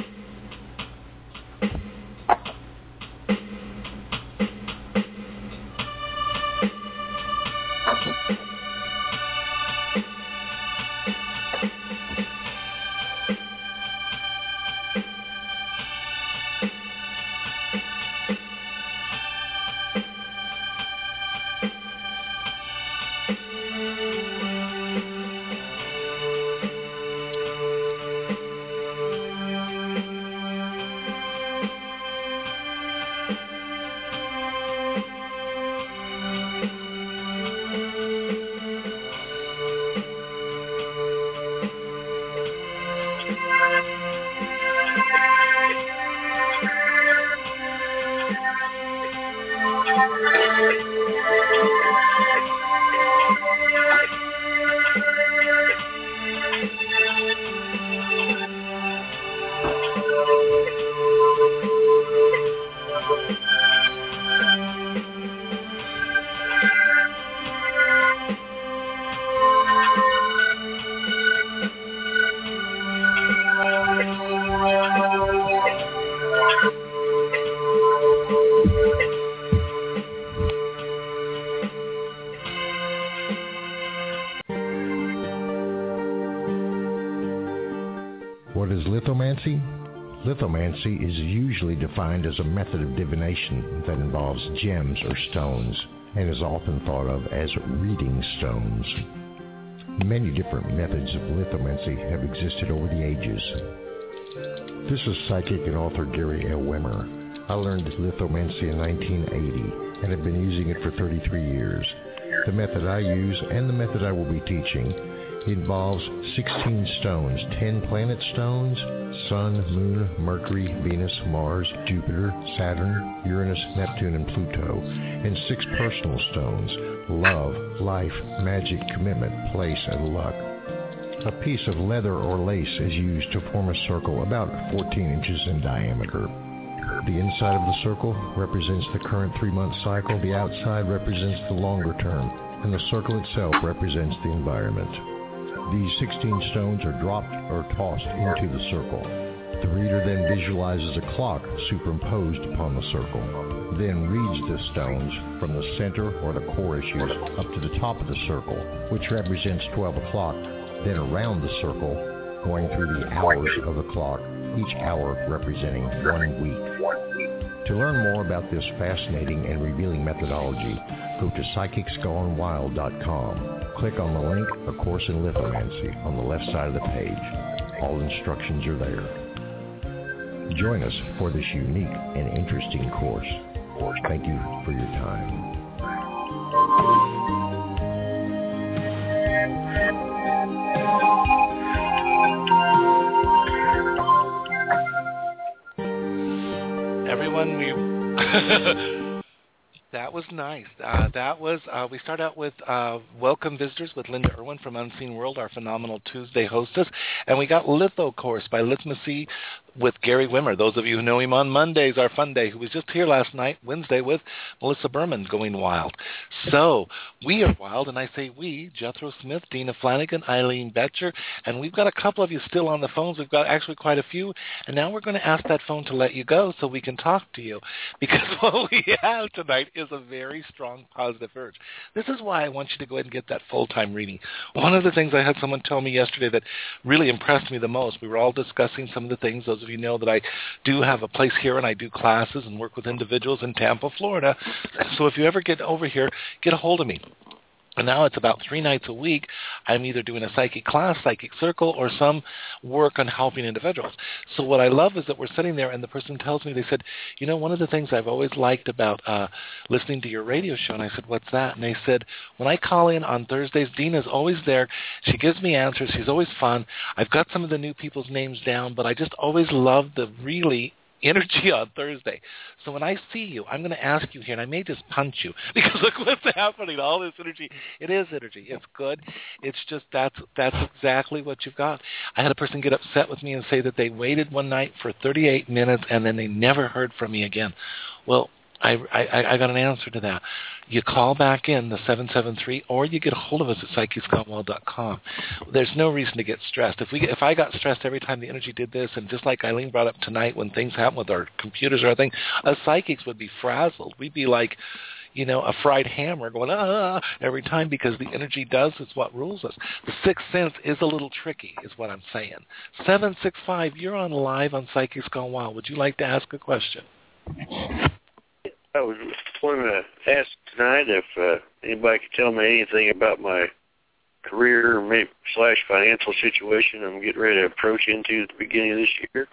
What is lithomancy? Lithomancy is usually defined as a method of divination that involves gems or stones and is often thought of as reading stones. Many different methods of lithomancy have existed over the ages. This is psychic and author Gary L. Wimmer. I learned lithomancy in nineteen eighty and have been using it for thirty-three years. The method I use and the method I will be teaching involves sixteen stones, ten planet stones, Sun, Moon, Mercury, Venus, Mars, Jupiter, Saturn, Uranus, Neptune, and Pluto, and six personal stones, love, life, magic, commitment, place, and luck. A piece of leather or lace is used to form a circle about fourteen inches in diameter. The inside of the circle represents the current three-month cycle, the outside represents the longer term, and the circle itself represents the environment. These sixteen stones are dropped or tossed into the circle. The reader then visualizes a clock superimposed upon the circle, then reads the stones from the center or the core issues up to the top of the circle, which represents twelve o'clock, then around the circle, going through the hours of the clock, each hour representing one week. To learn more about this fascinating and revealing methodology, go to psychics gone wild dot com. Click on the link, A Course in Lithomancy, on the left side of the page. All instructions are there. Join us for this unique and interesting course. Thank you for your time. Everyone, we that was nice. Uh, that was uh, we start out with uh, Welcome Visitors with Linda Irwin from Unseen World, our phenomenal Tuesday hostess, and we got Litho Course by Litmacy with Gary Wimmer. Those of you who know him on Mondays, our fun day, who was just here last night, Wednesday, with Melissa Berman, Going Wild. So we are wild, and I say we, Jethro Smith, Dina Flanagan, Eileen Betcher, and we've got a couple of you still on the phones. We've got actually quite a few, and now we're going to ask that phone to let you go so we can talk to you, because what we have tonight is a very strong positive urge. This is why I want you to go ahead and get that full-time reading. One of the things I had someone tell me yesterday that really impressed me the most, we were all discussing some of the things, those of you know that I do have a place here and I do classes and work with individuals in Tampa, Florida. So if you ever get over here, get a hold of me. And now it's about three nights a week. I'm either doing a psychic class, psychic circle, or some work on helping individuals. So what I love is that we're sitting there and the person tells me, they said, you know, one of the things I've always liked about uh, listening to your radio show, and I said, what's that? And they said, when I call in on Thursdays, Dina's always there. She gives me answers. She's always fun. I've got some of the new people's names down, but I just always love the really energy on Thursday. So when I see you, I'm going to ask you here, and I may just punch you, because look what's happening, all this energy. It is energy. It's good. It's just that's that's exactly what you've got. I had a person get upset with me and say that they waited one night for thirty-eight minutes, and then they never heard from me again. Well, I, I, I got an answer to that. You call back in the seven seven three, or you get a hold of us at psychics gone wild dot com. There's no reason to get stressed. If we, if I got stressed every time the energy did this, and just like Eileen brought up tonight, when things happen with our computers or anything, us psychics would be frazzled. We'd be like, you know, a fried hammer going, ah, every time, because the energy does is what rules us. The sixth sense is a little tricky, is what I'm saying. seven six five, you're on live on Psychics Gone Wild. Would you like to ask a question? I was wanting to ask tonight if uh, anybody could tell me anything about my career maybe, slash financial situation I'm getting ready to approach into at the beginning of this year.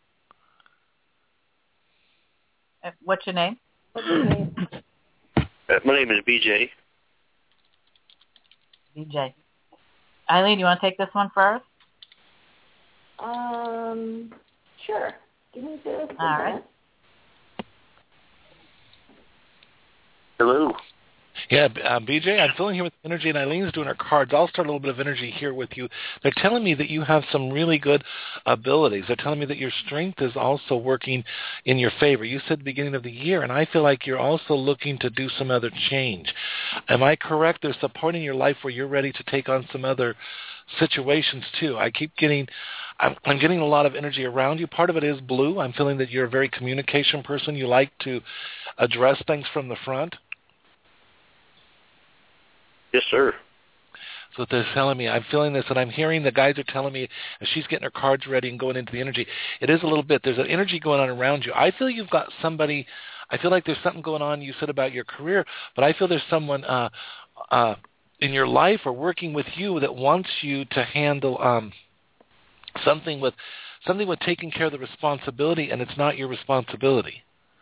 What's your name? What's your name? Uh, my name is B J. B J. Eileen, you want to take this one first? Um, sure. Give me just a All minute. right. Hello. Yeah, uh, B J, I'm filling here with energy, and Eileen's doing her cards. I'll start a little bit of energy here with you. They're telling me that you have some really good abilities. They're telling me that your strength is also working in your favor. You said the beginning of the year, and I feel like you're also looking to do some other change. Am I correct? There's a point in your life where you're ready to take on some other situations too. I keep getting, I'm, I'm getting a lot of energy around you. Part of it is blue. I'm feeling that you're a very communication person. You like to address things from the front. Yes, sir. So what they're telling me, I'm feeling this, and I'm hearing the guys are telling me as she's getting her cards ready and going into the energy, it is a little bit, there's an energy going on around you. I feel you've got somebody, I feel like there's something going on, you said about your career, but I feel there's someone uh, uh, in your life or working with you that wants you to handle um, something with something with taking care of the responsibility, and it's not your responsibility.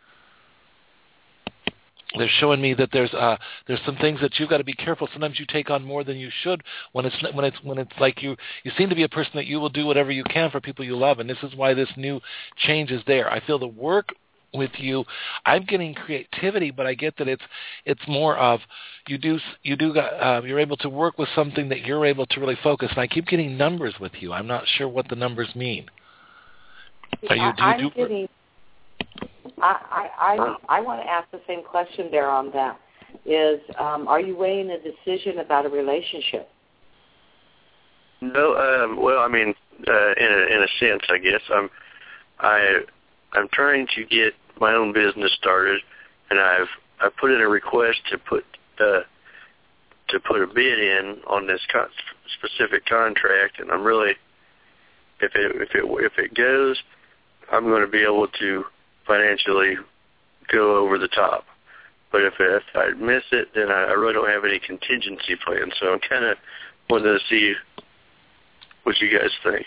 They're showing me that there's uh, there's some things that you've got to be careful. Sometimes you take on more than you should when it's when it's when it's like you you seem to be a person that you will do whatever you can for people you love, and this is why this new change is there. I feel the work with you, I'm getting creativity, but I get that it's it's more of you do you do uh, you're able to work with something that you're able to really focus. And I keep getting numbers with you. I'm not sure what the numbers mean. Are you? Do you I'm do? getting. I, I, I, I want to ask the same question there on that. Is um, are you weighing a decision about a relationship? No, um, well, I mean, uh, in a, in a sense, I guess I'm I I'm trying to get my own business started, and I've I put in a request to put uh, to put a bid in on this con- specific contract, and I'm really if it if it if it goes, I'm going to be able to financially go over the top. But if, if I miss it, then I, I really don't have any contingency plan. So I'm kind of wanting to see what you guys think.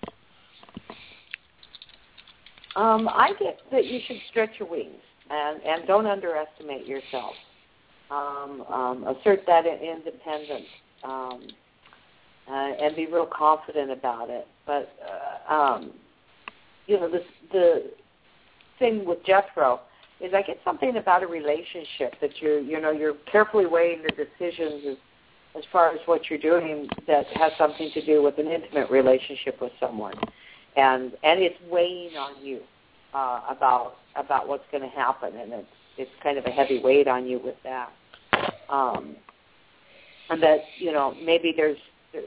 Um, I get that you should stretch your wings and, and don't underestimate yourself. Um, um, assert that independence um, uh, and be real confident about it. But, uh, um, you know, this, the thing with Jethro is I get something about a relationship that you're, you know, you're carefully weighing the decisions as, as far as what you're doing that has something to do with an intimate relationship with someone. And and it's weighing on you uh, about about what's going to happen, and it's it's kind of a heavy weight on you with that. Um, and that, you know, maybe there's, there's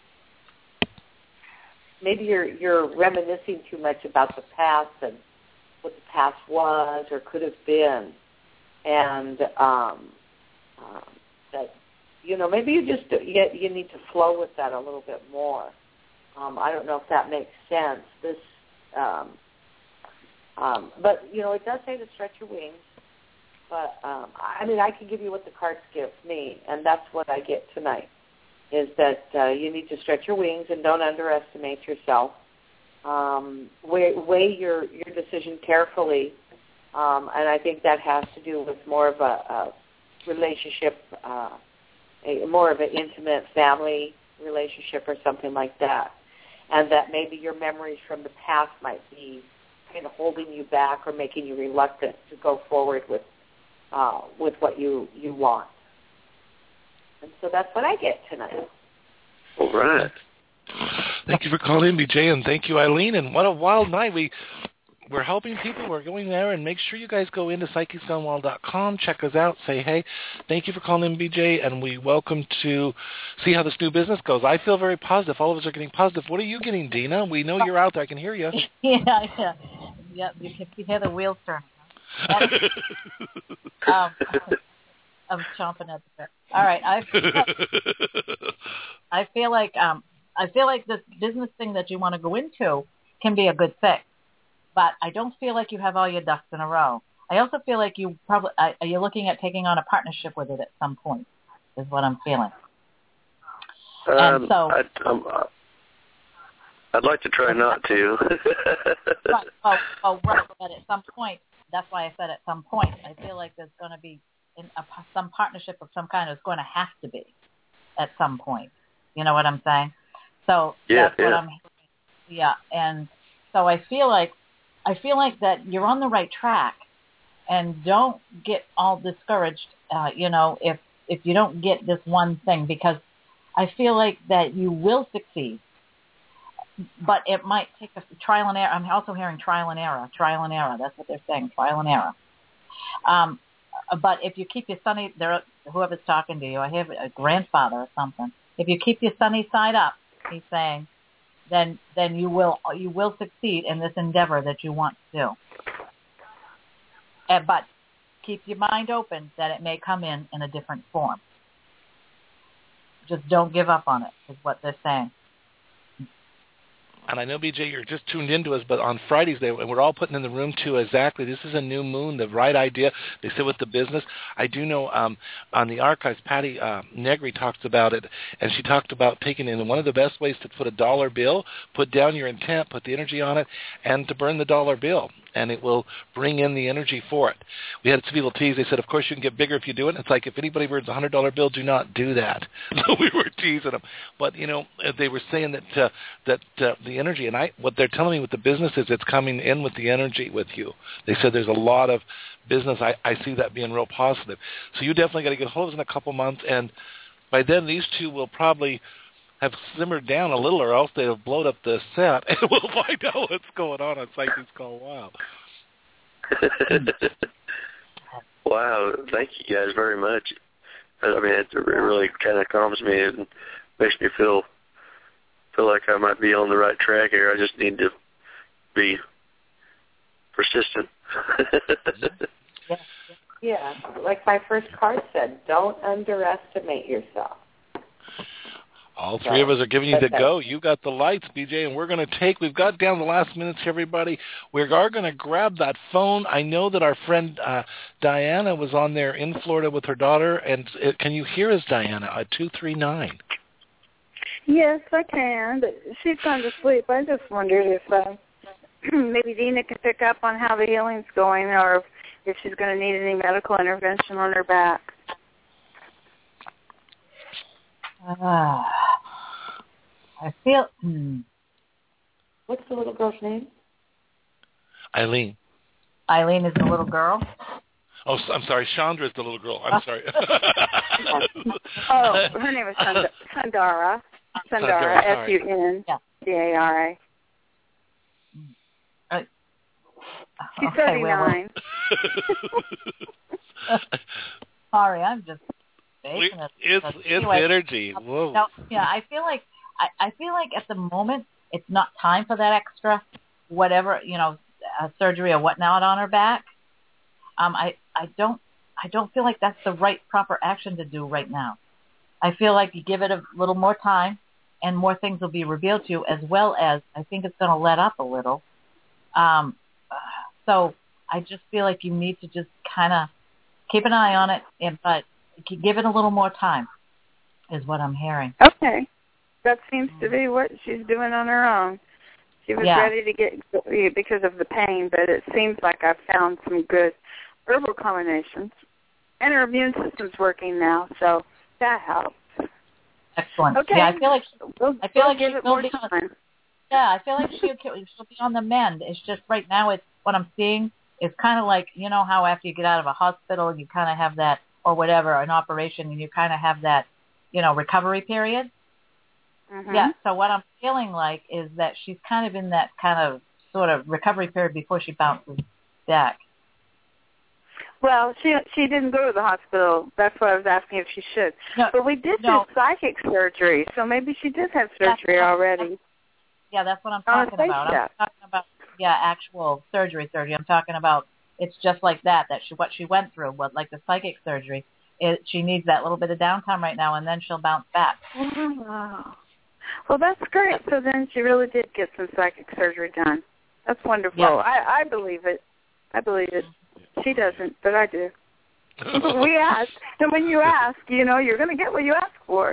maybe you're you're reminiscing too much about the past and what the past was or could have been, and um, um, that, you know, maybe you just you, you need to flow with that a little bit more. Um, I don't know if that makes sense. This, um, um, but you know, it does say to stretch your wings. But um, I mean, I can give you what the cards give me, and that's what I get tonight. Is that uh, you need to stretch your wings and don't underestimate yourself. Um, weigh, weigh your, your decision carefully, um, and I think that has to do with more of a, a relationship, uh, a, more of an intimate family relationship or something like that, and that maybe your memories from the past might be kind of holding you back or making you reluctant to go forward with uh, with what you, you want. And so that's what I get tonight. All right. Thank you for calling in, B J, and thank you, Eileen. And what a wild night. We, we're helping people. We're going there, and make sure you guys go into psyche stonewall dot com, check us out, say hey. Thank you for calling in, B J, and we welcome to see how this new business goes. I feel very positive. All of us are getting positive. What are you getting, Dina? We know you're out there. I can hear you. yeah, yeah. Yep, you can you hear the wheels turning. um, I'm chomping at the bit. All right, I feel like, I feel like um, I feel like this business thing that you want to go into can be a good fit, but I don't feel like you have all your ducks in a row. I also feel like you probably uh, are you looking at taking on a partnership with it at some point, is what I'm feeling. Um, and so, I'd, um, I'd like to try not to. right, oh, oh, right, but at some point, that's why I said at some point, I feel like there's going to be in a, some partnership of some kind is going to have to be at some point. You know what I'm saying? So yeah, that's yeah. what I'm yeah, and so I feel like I feel like that you're on the right track, and don't get all discouraged, uh, you know, if if you don't get this one thing, because I feel like that you will succeed. But it might take a trial and error. I'm also hearing trial and error, trial and error. That's what they're saying, trial and error. Um, but if you keep your sunny, there, whoever's talking to you, I have a grandfather or something. If you keep your sunny side up, he's saying, then then you will you will succeed in this endeavor that you want to do. And, but keep your mind open that it may come in in a different form. Just don't give up on it, is what they're saying. And I know, B J, you're just tuned into us, but on Fridays, they, and we're all putting in the room, too, exactly. This is a new moon, the right idea. They sit with the business. I do know um, on the archives, Patty uh, Negri talks about it, and she talked about taking in one of the best ways to put a dollar bill, put down your intent, put the energy on it, and to burn the dollar bill, and it will bring in the energy for it. We had some people tease. They said, of course, you can get bigger if you do it. And it's like, if anybody burns a one hundred dollar bill, do not do that. So we were teasing them. But, you know, they were saying that uh, that uh, the energy, and I, what they're telling me with the business is it's coming in with the energy with you. They said there's a lot of business. I, I see that being real positive. So you definitely got to get hold of us in a couple months, and by then these two will probably have simmered down a little, or else they'll have blown up the set, and we'll find out what's going on on Psyche's Call Wow. Wow, thank you guys very much. I mean, it really kind of calms me and makes me feel feel like I might be on the right track here. I just need to be persistent. yeah. yeah, like my first card said, don't underestimate yourself. All three of us are giving you the go. You got the lights, B J, and we're going to take, we've got down the last minutes here, everybody. We are going to grab that phone. I know that our friend uh, Diana was on there in Florida with her daughter, and uh, can you hear us, Diana, at two three nine? Yes, I can, but she's gone to sleep. I just wondered if uh, maybe Dina can pick up on how the healing's going, or if she's going to need any medical intervention on her back. Ah, I feel. Hmm. What's the little girl's name? Eileen. Eileen is the little girl. Oh, I'm sorry. Chandra is the little girl. I'm sorry. Oh, her name is Sund- Sundara. Sundara. S U N D A R A. She's okay, thirty-nine. Sorry, I'm just. We, it's it's anyway, energy. Whoa. No, yeah, I feel like I, I feel like at the moment it's not time for that extra, whatever you know, uh, surgery or whatnot on her back. Um, I I don't I don't feel like that's the right proper action to do right now. I feel like you give it a little more time, and more things will be revealed to you, as well as I think it's going to let up a little. Um, so I just feel like you need to just kind of keep an eye on it, and, but. Give it a little more time, is what I'm hearing. Okay. That seems to be what she's doing on her own. She was yeah. ready to get because of the pain, but it seems like I've found some good herbal combinations. And her immune system's working now, so that helps. Excellent. Okay. Yeah, I feel like we'll, I feel we'll like give it more time. Yeah, I feel like she'll she'll be on the mend. It's just right now, it's what I'm seeing is kind of like, you know how after you get out of a hospital, you kind of have that, or whatever, an operation, and you kind of have that, you know, recovery period. Mm-hmm. Yeah, so what I'm feeling like is that she's kind of in that kind of sort of recovery period before she bounces back. Well, she she didn't go to the hospital. That's why I was asking if she should. No, but we did no. do psychic surgery, so maybe she did have surgery that's, already. That's, yeah, that's what I'm On talking about. I'm talking about, yeah, actual surgery surgery. I'm talking about it's just like that, that she, what she went through, what like the psychic surgery. It, she needs that little bit of downtime right now, and then she'll bounce back. Wow. Well, that's great. So then she really did get some psychic surgery done. That's wonderful. Yeah. I, I believe it. I believe it. She doesn't, but I do. We ask, and when you ask, you know, you're going to get what you ask for.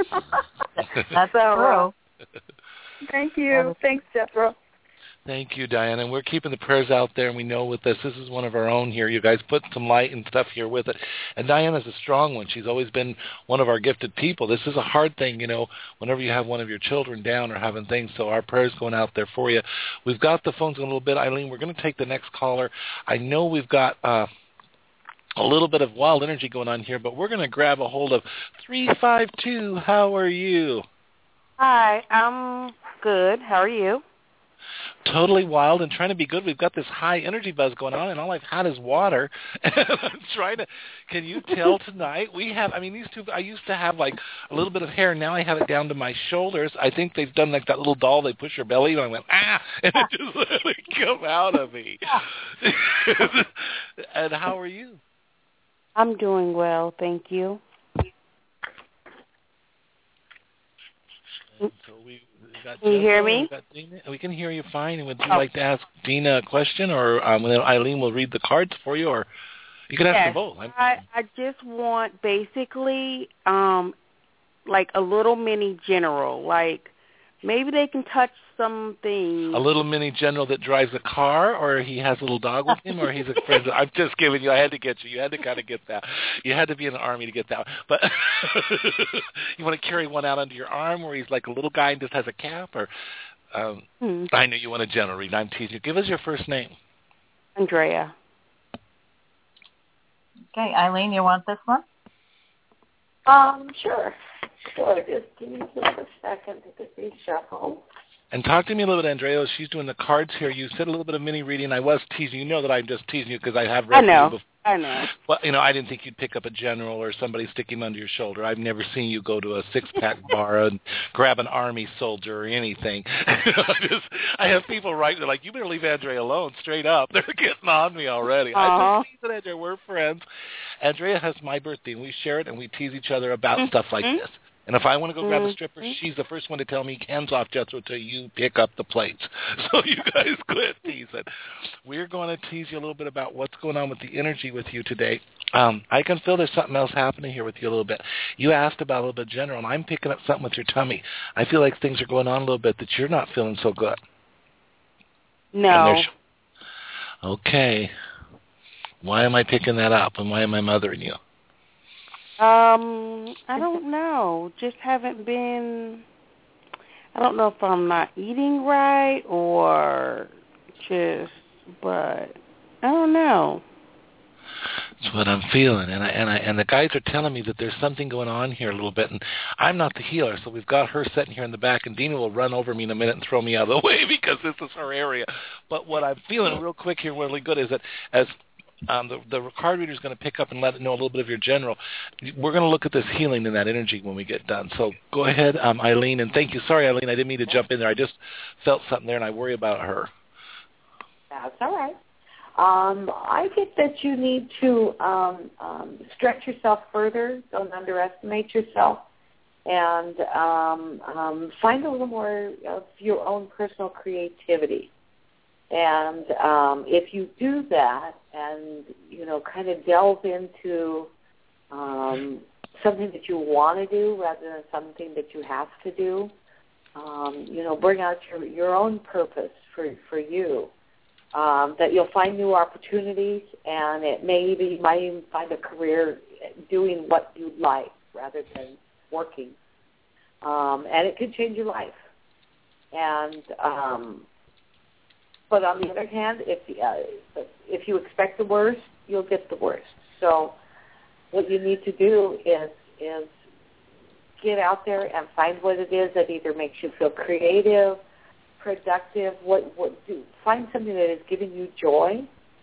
That's so, true. Uh, thank you. Thanks, Deborah. Thank you, Diana. And we're keeping the prayers out there, and we know with this, this is one of our own here. You guys put some light and stuff here with it. And Diana's a strong one. She's always been one of our gifted people. This is a hard thing, you know, whenever you have one of your children down or having things. So our prayers going out there for you. We've got the phones in a little bit. Eileen, we're going to take the next caller. I know we've got uh, a little bit of wild energy going on here, but we're going to grab a hold of three five two. How are you? Hi, I'm good. How are you? Totally wild and trying to be good. We've got this high energy buzz going on, and all I've had is water. And I'm trying to. Can you tell tonight? We have. I mean, these two. I used to have like a little bit of hair. Now I have it down to my shoulders. I think they've done like that little doll. They push your belly, and I went ah, and it just literally come out of me. And how are you? I'm doing well, thank you. So we. Got can you hear me? Got Dina. We can hear you fine. And would you oh. like to ask Dina a question, or um, then Eileen will read the cards for you, or you can ask yes, them both. I, I just want basically um, like a little mini general, like maybe they can touch something. A little mini general that drives a car, or he has a little dog with him, or he's a friend. I'm just giving you. I had to get you. You had to kind of get that. You had to be in the army to get that. But you want to carry one out under your arm, where he's like a little guy and just has a cap, or um, hmm. I know you want a general read. I'm teasing you. Give us your first name. Andrea. Okay, Eileen, you want this one? Um, sure. Sure. Just give me just a second to get these shuffled. And talk to me a little bit, Andrea. She's doing the cards here. You said a little bit of mini reading. I was teasing. You know that I'm just teasing you because I have read I know. you before. I know. Well, you know, I didn't think you'd pick up a general or somebody sticking under your shoulder. I've never seen you go to a six-pack bar and grab an army soldier or anything. I just, I have people write, they're like, you better leave Andrea alone, straight up. They're getting on me already. Uh-huh. I just tease it, Andrea. We're friends. Andrea has my birthday, and we share it, and we tease each other about mm-hmm. stuff like this. And if I want to go grab a stripper, she's the first one to tell me, hands off, Jethro, till you pick up the plates. So you guys quit teasing. We're going to tease you a little bit about what's going on with the energy with you today. Um, I can feel there's something else happening here with you a little bit. You asked about a little bit general, and I'm picking up something with your tummy. I feel like things are going on a little bit that you're not feeling so good. No. Okay. Why am I picking that up, and why am I mothering you? Um, I don't know. Just haven't been, I don't know if I'm not eating right or just, but I don't know. That's what I'm feeling, and I, and I, and the guys are telling me that there's something going on here a little bit, and I'm not the healer, so we've got her sitting here in the back, and Dina will run over me in a minute and throw me out of the way because this is her area. But what I'm feeling real quick here, really good, is that as Um, the, the card reader is going to pick up and let it know a little bit of your general. We're going to look at this healing and that energy when we get done. So go ahead, um, Eileen, and thank you. Sorry, Eileen, I didn't mean to jump in there. I just felt something there, and I worry about her. That's all right. Um, I think that you need to um, um, stretch yourself further. Don't underestimate yourself. And um, um, find a little more of your own personal creativity. And um, if you do that and, you know, kind of delve into um, something that you want to do rather than something that you have to do, um, you know, bring out your, your own purpose for, for you, um, that you'll find new opportunities, and it maybe you might even find a career doing what you like rather than working. Um, and it could change your life. And um But on the other hand, if uh, if you expect the worst, you'll get the worst. So what you need to do is is get out there and find what it is that either makes you feel creative, productive. What what do find something that is giving you joy,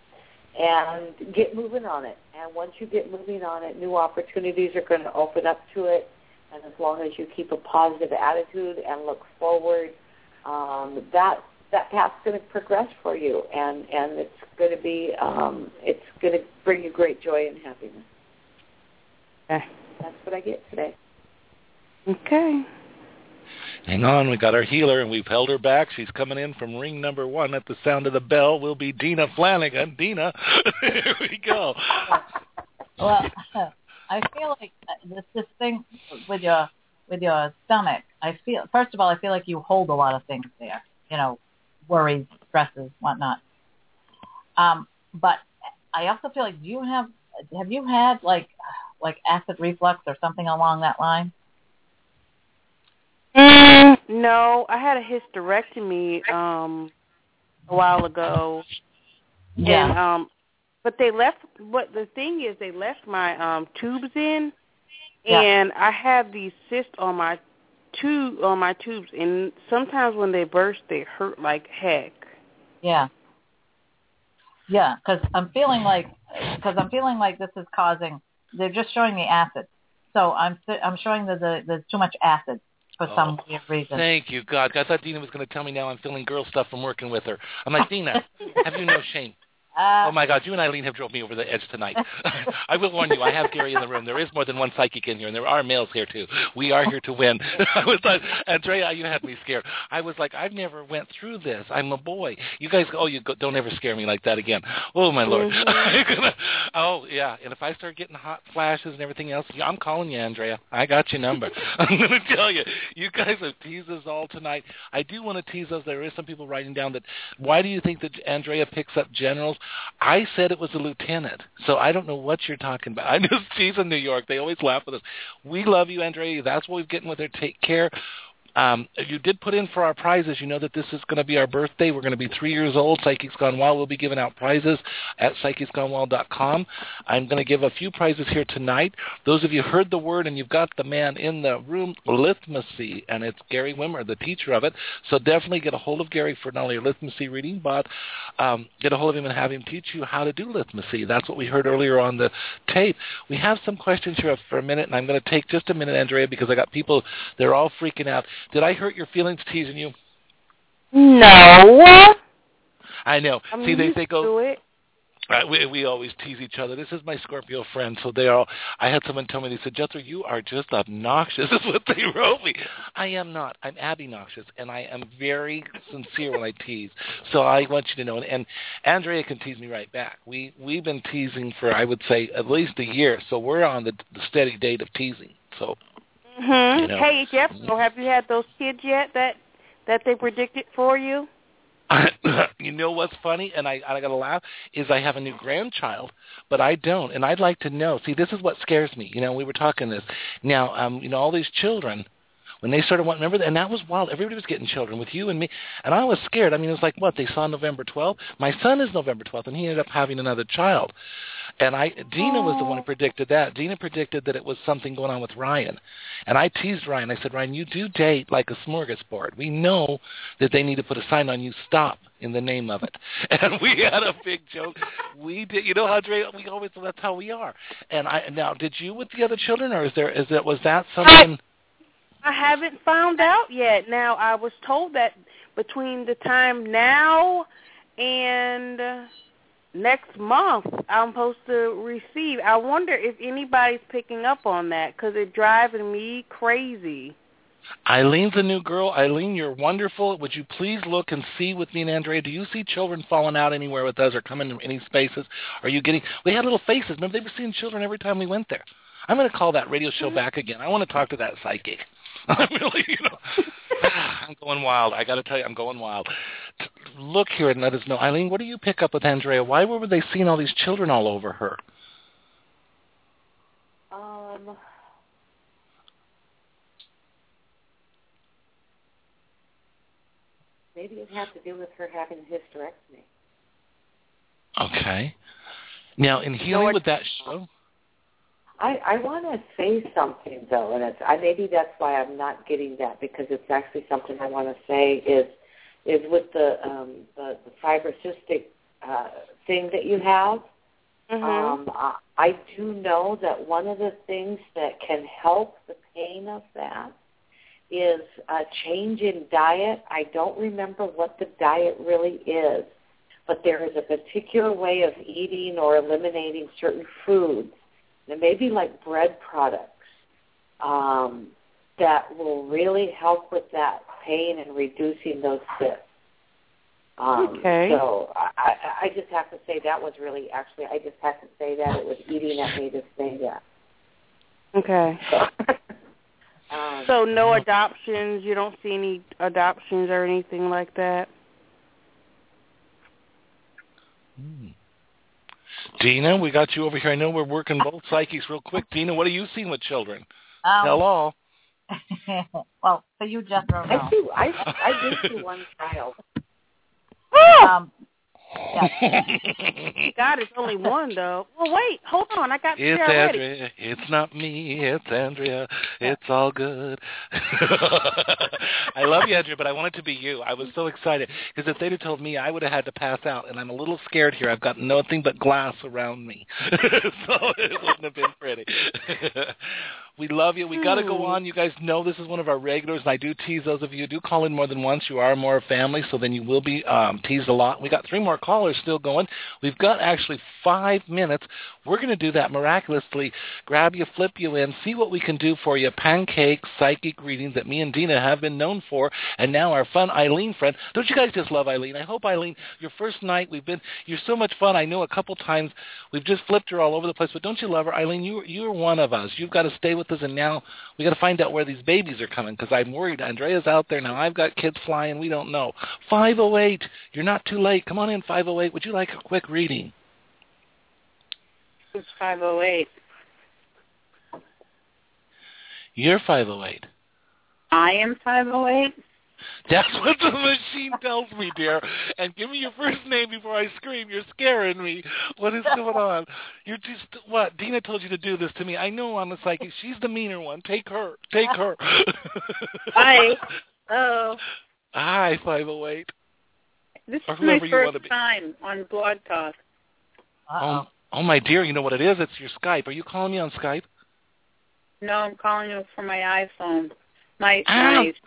and get moving on it. And once you get moving on it, new opportunities are going to open up to it. And as long as you keep a positive attitude and look forward, um, that. that path's going to progress for you, and, and it's going to be, um, it's going to bring you great joy and happiness. Okay. That's what I get today. Okay. Hang on, we got our healer, and we've held her back. She's coming in from ring number one. At the sound of the bell will be Dina Flanagan. Dina, here we go. Well, I feel like this this thing with your with your stomach. I feel first of all, I feel like you hold a lot of things there. You know, worries, stresses, whatnot. Um, but I also feel like, do you have have you had like like acid reflux or something along that line? Mm, no, I had a hysterectomy um, a while ago. Yeah. And, um, but they left. What the thing is, they left my um, tubes in, Yeah. and I have these cysts on my tube on my tubes, and sometimes when they burst, they hurt like heck. Yeah. Yeah, because I'm feeling like because I'm feeling like this is causing. They're just showing me acid, so I'm I'm showing that the, there's too much acid for oh, some weird reason. Thank you, God. I thought Dina was going to tell me now I'm feeling girl stuff from working with her. I'm like, Dina, have you no shame? Uh, oh, my God, you and Eileen have drove me over the edge tonight. I will warn you, I have Gary in the room. There is more than one psychic in here, and there are males here, too. We are here to win. I was like, Andrea, you had me scared. I was like, I've never went through this. I'm a boy. You guys, oh, you go, don't ever scare me like that again. Oh, my Lord. Mm-hmm. oh, yeah, and if I start getting hot flashes and everything else, I'm calling you, Andrea. I got your number. I'm going to tell you, you guys have teased us all tonight. I do want to tease us. There is some people writing down that, why do you think that Andrea picks up generals? I said it was a lieutenant, so I don't know what you're talking about. I know she's in New York. They always laugh with us. We love you, Andrea. That's what we're getting with her. Take care. Um, you did put in for our prizes. You know that this is going to be our birthday. We're going to be three years old. Psychics Gone Wild will be giving out prizes at psychics gone wild dot com. I'm going to give a few prizes here tonight. Those of you who heard the word and you've got the man in the room, Litmacy, and it's Gary Wimmer, the teacher of it. So definitely get a hold of Gary for not only your Litmacy reading, but um, get a hold of him and have him teach you how to do Litmacy. That's what we heard earlier on the tape. We have some questions here for a minute, and I'm going to take just a minute, Andrea, because I got people, they're all freaking out. Did I hurt your feelings teasing you? No. I know. I'm See, they, used they go. to it. Uh, we we always tease each other. This is my Scorpio friend, so they all. I had someone tell me, they said, Jethro, you are just obnoxious. Is what they wrote me. I am not. I'm Abby-noxious, and I am very sincere when I tease. So I want you to know, and, and Andrea can tease me right back. We we've been teasing for, I would say, at least a year. So we're on the, the steady date of teasing. So. Mm-hmm. You know. Hey, Jethro, have you had those kids yet that that they predicted for you? You know what's funny, and I, I got to laugh, is I have a new grandchild, but I don't, and I'd like to know. See, this is what scares me. You know, we were talking this. Now, um, you know, all these children, when they started wanting, remember, and that was wild. Everybody was getting children with you and me, and I was scared. I mean, it was like, what, they saw November twelfth? My son is November twelfth, and he ended up having another child. And I, Dina was the one who predicted that. Dina predicted that it was something going on with Ryan. And I teased Ryan. I said, Ryan, you do date like a smorgasbord. We know that they need to put a sign on you, stop, in the name of it. And we had a big joke. We did, you know, Andre, we always, that's how we are. And I, now, did you with the other children, or is there, is that, was that something? I haven't found out yet. Now, I was told that between the time now and next month I'm supposed to receive. I wonder if anybody's picking up on that, because it's driving me crazy. Eileen's a new girl. Eileen, you're wonderful. Would you please look and see with me and Andrea? Do you see children falling out anywhere with us or coming in any spaces? Are you getting, we had little faces. Remember, they were seeing children every time we went there. I'm going to call that radio show back again. I want to talk to that psychic. I'm really, you know, I'm going wild. I got to tell you, I'm going wild. Look here and let us know. Eileen, what do you pick up with Andrea? Why were they seeing all these children all over her? Um, maybe it has to do with her having a hysterectomy. Okay. Now, in healing with that show, I, I want to say something, though, and it's, I, maybe that's why I'm not getting that, because it's actually something I want to say is is with the um, the, the fibrocystic uh, thing that you have. Mm-hmm. Um, I, I do know that one of the things that can help the pain of that is a change in diet. I don't remember what the diet really is, but there is a particular way of eating or eliminating certain foods. There may be like bread products um, that will really help with that pain and reducing those fits. Um, okay. So I, I just have to say that was really, actually, I just have to say that it was eating that made us say that. Okay. So, um, so no adoptions? You don't see any adoptions or anything like that? Hmm. Dina, we got you over here. I know we're working both psychics real quick. Dina, what are you seeing with children? Um, Hello. Well, for you, Jethro, no. I do. I I did see one child. Um, yeah. God, it's only one though. Well, wait, hold on. I got It's Andrea. Andrea. It's not me. It's Andrea. It's all good. I love you, Andrea, but I want it to be you. I was so excited because if they'd have told me, I would have had to pass out, and I'm a little scared here. I've got nothing but glass around me, so it wouldn't have been pretty. We love you. We got to go on. You guys know this is one of our regulars, and I do tease those of you who do call in more than once. You are more a family, so then you will be um, teased a lot. We got three more callers still going. We've got actually five minutes. We're going to do that miraculously. Grab you, flip you in, see what we can do for you. Pancake psychic readings that me and Dina have been known for, and now our fun Eileen friend. Don't you guys just love Eileen? I hope, Eileen, your first night, we've been, you're so much fun. I know a couple times we've just flipped her all over the place, but don't you love her? Eileen, you, you're one of us. You've got to stay with us, and now we got to find out where these babies are coming because I'm worried. Andrea's out there now. I've got kids flying. We don't know. five oh eight. You're not too late. Come on in, five oh eight. Would you like a quick reading? It's five oh eight. You're five oh eight. I am five oh eight? That's what the machine tells me, dear. And give me your first name before I scream. You're scaring me. What is going on? You're just, what? Dina told you to do this to me. I know I'm a psychic. She's the meaner one. Take her. Take her. Hi. Oh. Hi, five oh eight. This or is my first be. time on Blog Talk. Oh, oh, my dear, you know what it is? It's your Skype. Are you calling me on Skype? No, I'm calling you from my iPhone. My, ah. my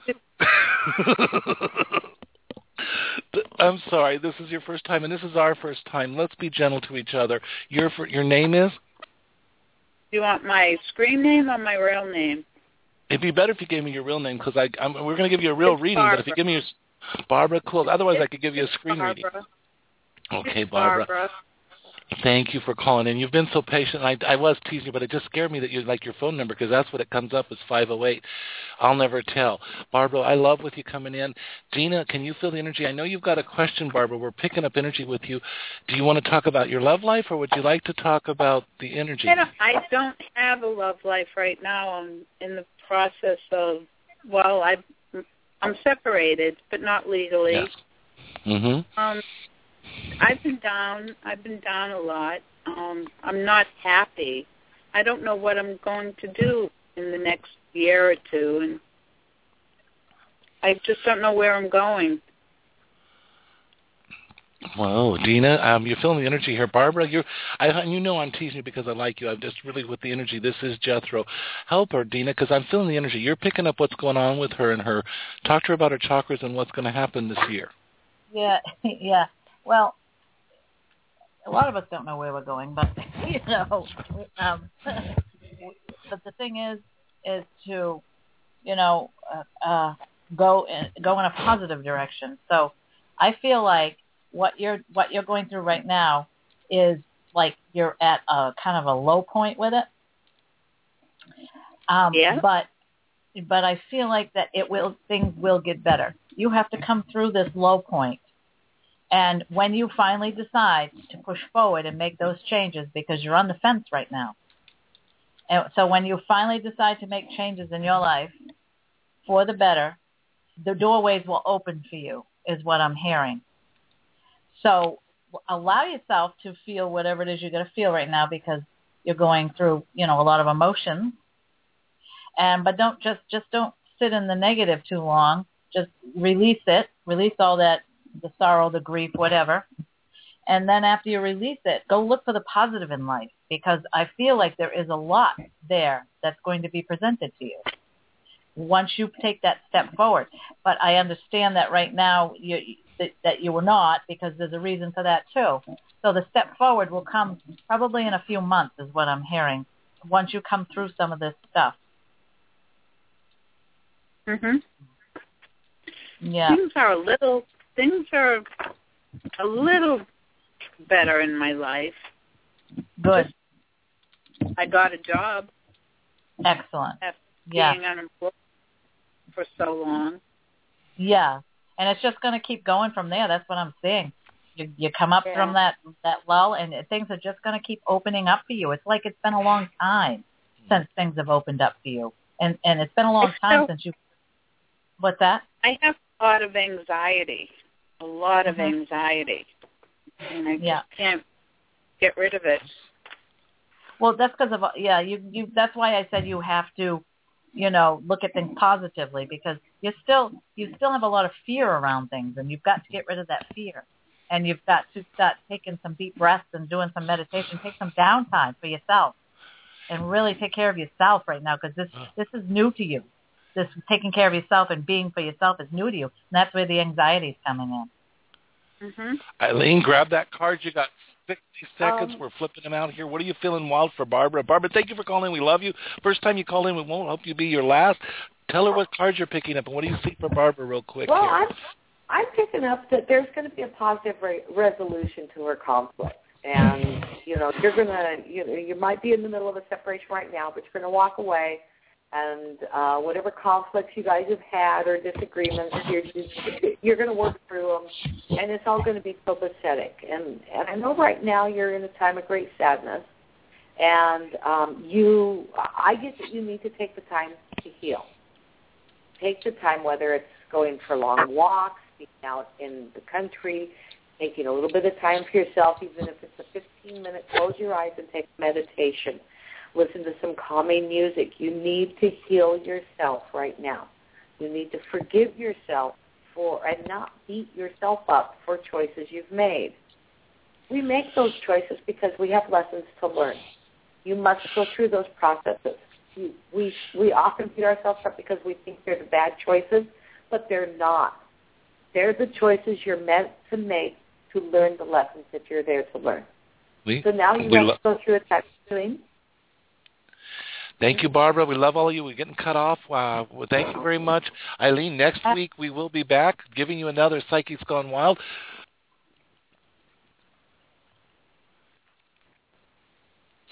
I'm sorry. This is your first time, and this is our first time. Let's be gentle to each other. Your your name is? Do you want my screen name or my real name? It'd be better if you gave me your real name, because I I'm, we're going to give you a real it's reading. Barbara. But if you give me your Barbara, cool. Otherwise, it's I could give you a screen Barbara. reading. Okay, it's Barbara. Barbara. Thank you for calling in. You've been so patient. I, I was teasing you, but it just scared me that you like your phone number, because that's what it comes up as five oh eight. I'll never tell. Barbara, I love with you coming in. Gina, can you feel the energy? I know you've got a question, Barbara. We're picking up energy with you. Do you want to talk about your love life, or would you like to talk about the energy? I don't, I don't have a love life right now. I'm in the process of, well, I, I'm separated, but not legally. Yes. Mm-hmm. Um, I've been down. I've been down a lot. Um, I'm not happy. I don't know what I'm going to do in the next year or two, and I just don't know where I'm going. Whoa, Dina, um, you're feeling the energy here. Barbara, you're, I, you know I'm teasing you because I like you. I'm just really with the energy. This is Jethro. Help her, Dina, because I'm feeling the energy. You're picking up what's going on with her and her. Talk to her about her chakras and what's going to happen this year. Yeah, yeah. Well, a lot of us don't know where we're going, but, you know, um, but the thing is, is to, you know, uh, uh, go in, go in a positive direction. So I feel like what you're what you're going through right now is like you're at a kind of a low point with it. Um, yeah. But but I feel like that it will things will get better. You have to come through this low point. And when you finally decide to push forward and make those changes, because you're on the fence right now. And so when you finally decide to make changes in your life for the better, the doorways will open for you, is what I'm hearing. So allow yourself to feel whatever it is you're going to feel right now, because you're going through, you know, a lot of emotions. And but don't just just don't sit in the negative too long. Just release it. Release all that, the sorrow, the grief, whatever. And then after you release it, go look for the positive in life, because I feel like there is a lot there that's going to be presented to you once you take that step forward. But I understand that right now you, that, that you will not, because there's a reason for that too. So the step forward will come probably in a few months, is what I'm hearing, once you come through some of this stuff. Mhm. Yeah. Things are a little. Things are a little better in my life. Good. I got a job. Excellent. After yeah. being unemployed for so long. Yeah, and it's just going to keep going from there. That's what I'm seeing. You, you come up yeah. from that that lull, and things are just going to keep opening up for you. It's like it's been a long time since things have opened up for you, and and it's been a long time since you. What's that? I have a lot of anxiety. A lot of mm-hmm. anxiety, and I yeah. just can't get rid of it. Well, that's because of yeah. You you. That's why I said you have to, you know, look at things positively, because you still you still have a lot of fear around things, and you've got to get rid of that fear, and you've got to start taking some deep breaths and doing some meditation. Take some downtime for yourself, and really take care of yourself right now, because this this is new to you. This taking care of yourself and being for yourself is new to you, and that's where the anxiety is coming in. Mm-hmm. Eileen, grab that card. You got sixty seconds. Um, We're flipping them out here. What are you feeling wild for, Barbara? Barbara, thank you for calling. We love you. First time you call in, we won't hope you be your last. Tell her what cards you're picking up, and what do you see for Barbara real quick well, here? I'm, I'm picking up that there's going to be a positive re- resolution to her conflict. And, you know, you're going to, you know, you might be in the middle of a separation right now, but you're going to walk away. And uh, whatever conflicts you guys have had or disagreements, you're, you're going to work through them, and it's all going to be copacetic. And, and I know right now you're in a time of great sadness, and um, you, I get that you need to take the time to heal. take the time, whether it's going for long walks, being out in the country, taking a little bit of time for yourself, even if it's a fifteen minute, close your eyes and take meditation. Listen to some calming music. You need to heal yourself right now. You need to forgive yourself for and not beat yourself up for choices you've made. We make those choices because we have lessons to learn. You must go through those processes. You, we we often beat ourselves up because we think they're the bad choices, but they're not. They're the choices you're meant to make to learn the lessons that you're there to learn. We, so now you have lo- to go through a type of doing. Thank you, Barbara. We love all of you. We're getting cut off. Uh, well, thank you very much. Eileen, next week we will be back giving you another Psychics Gone Wild.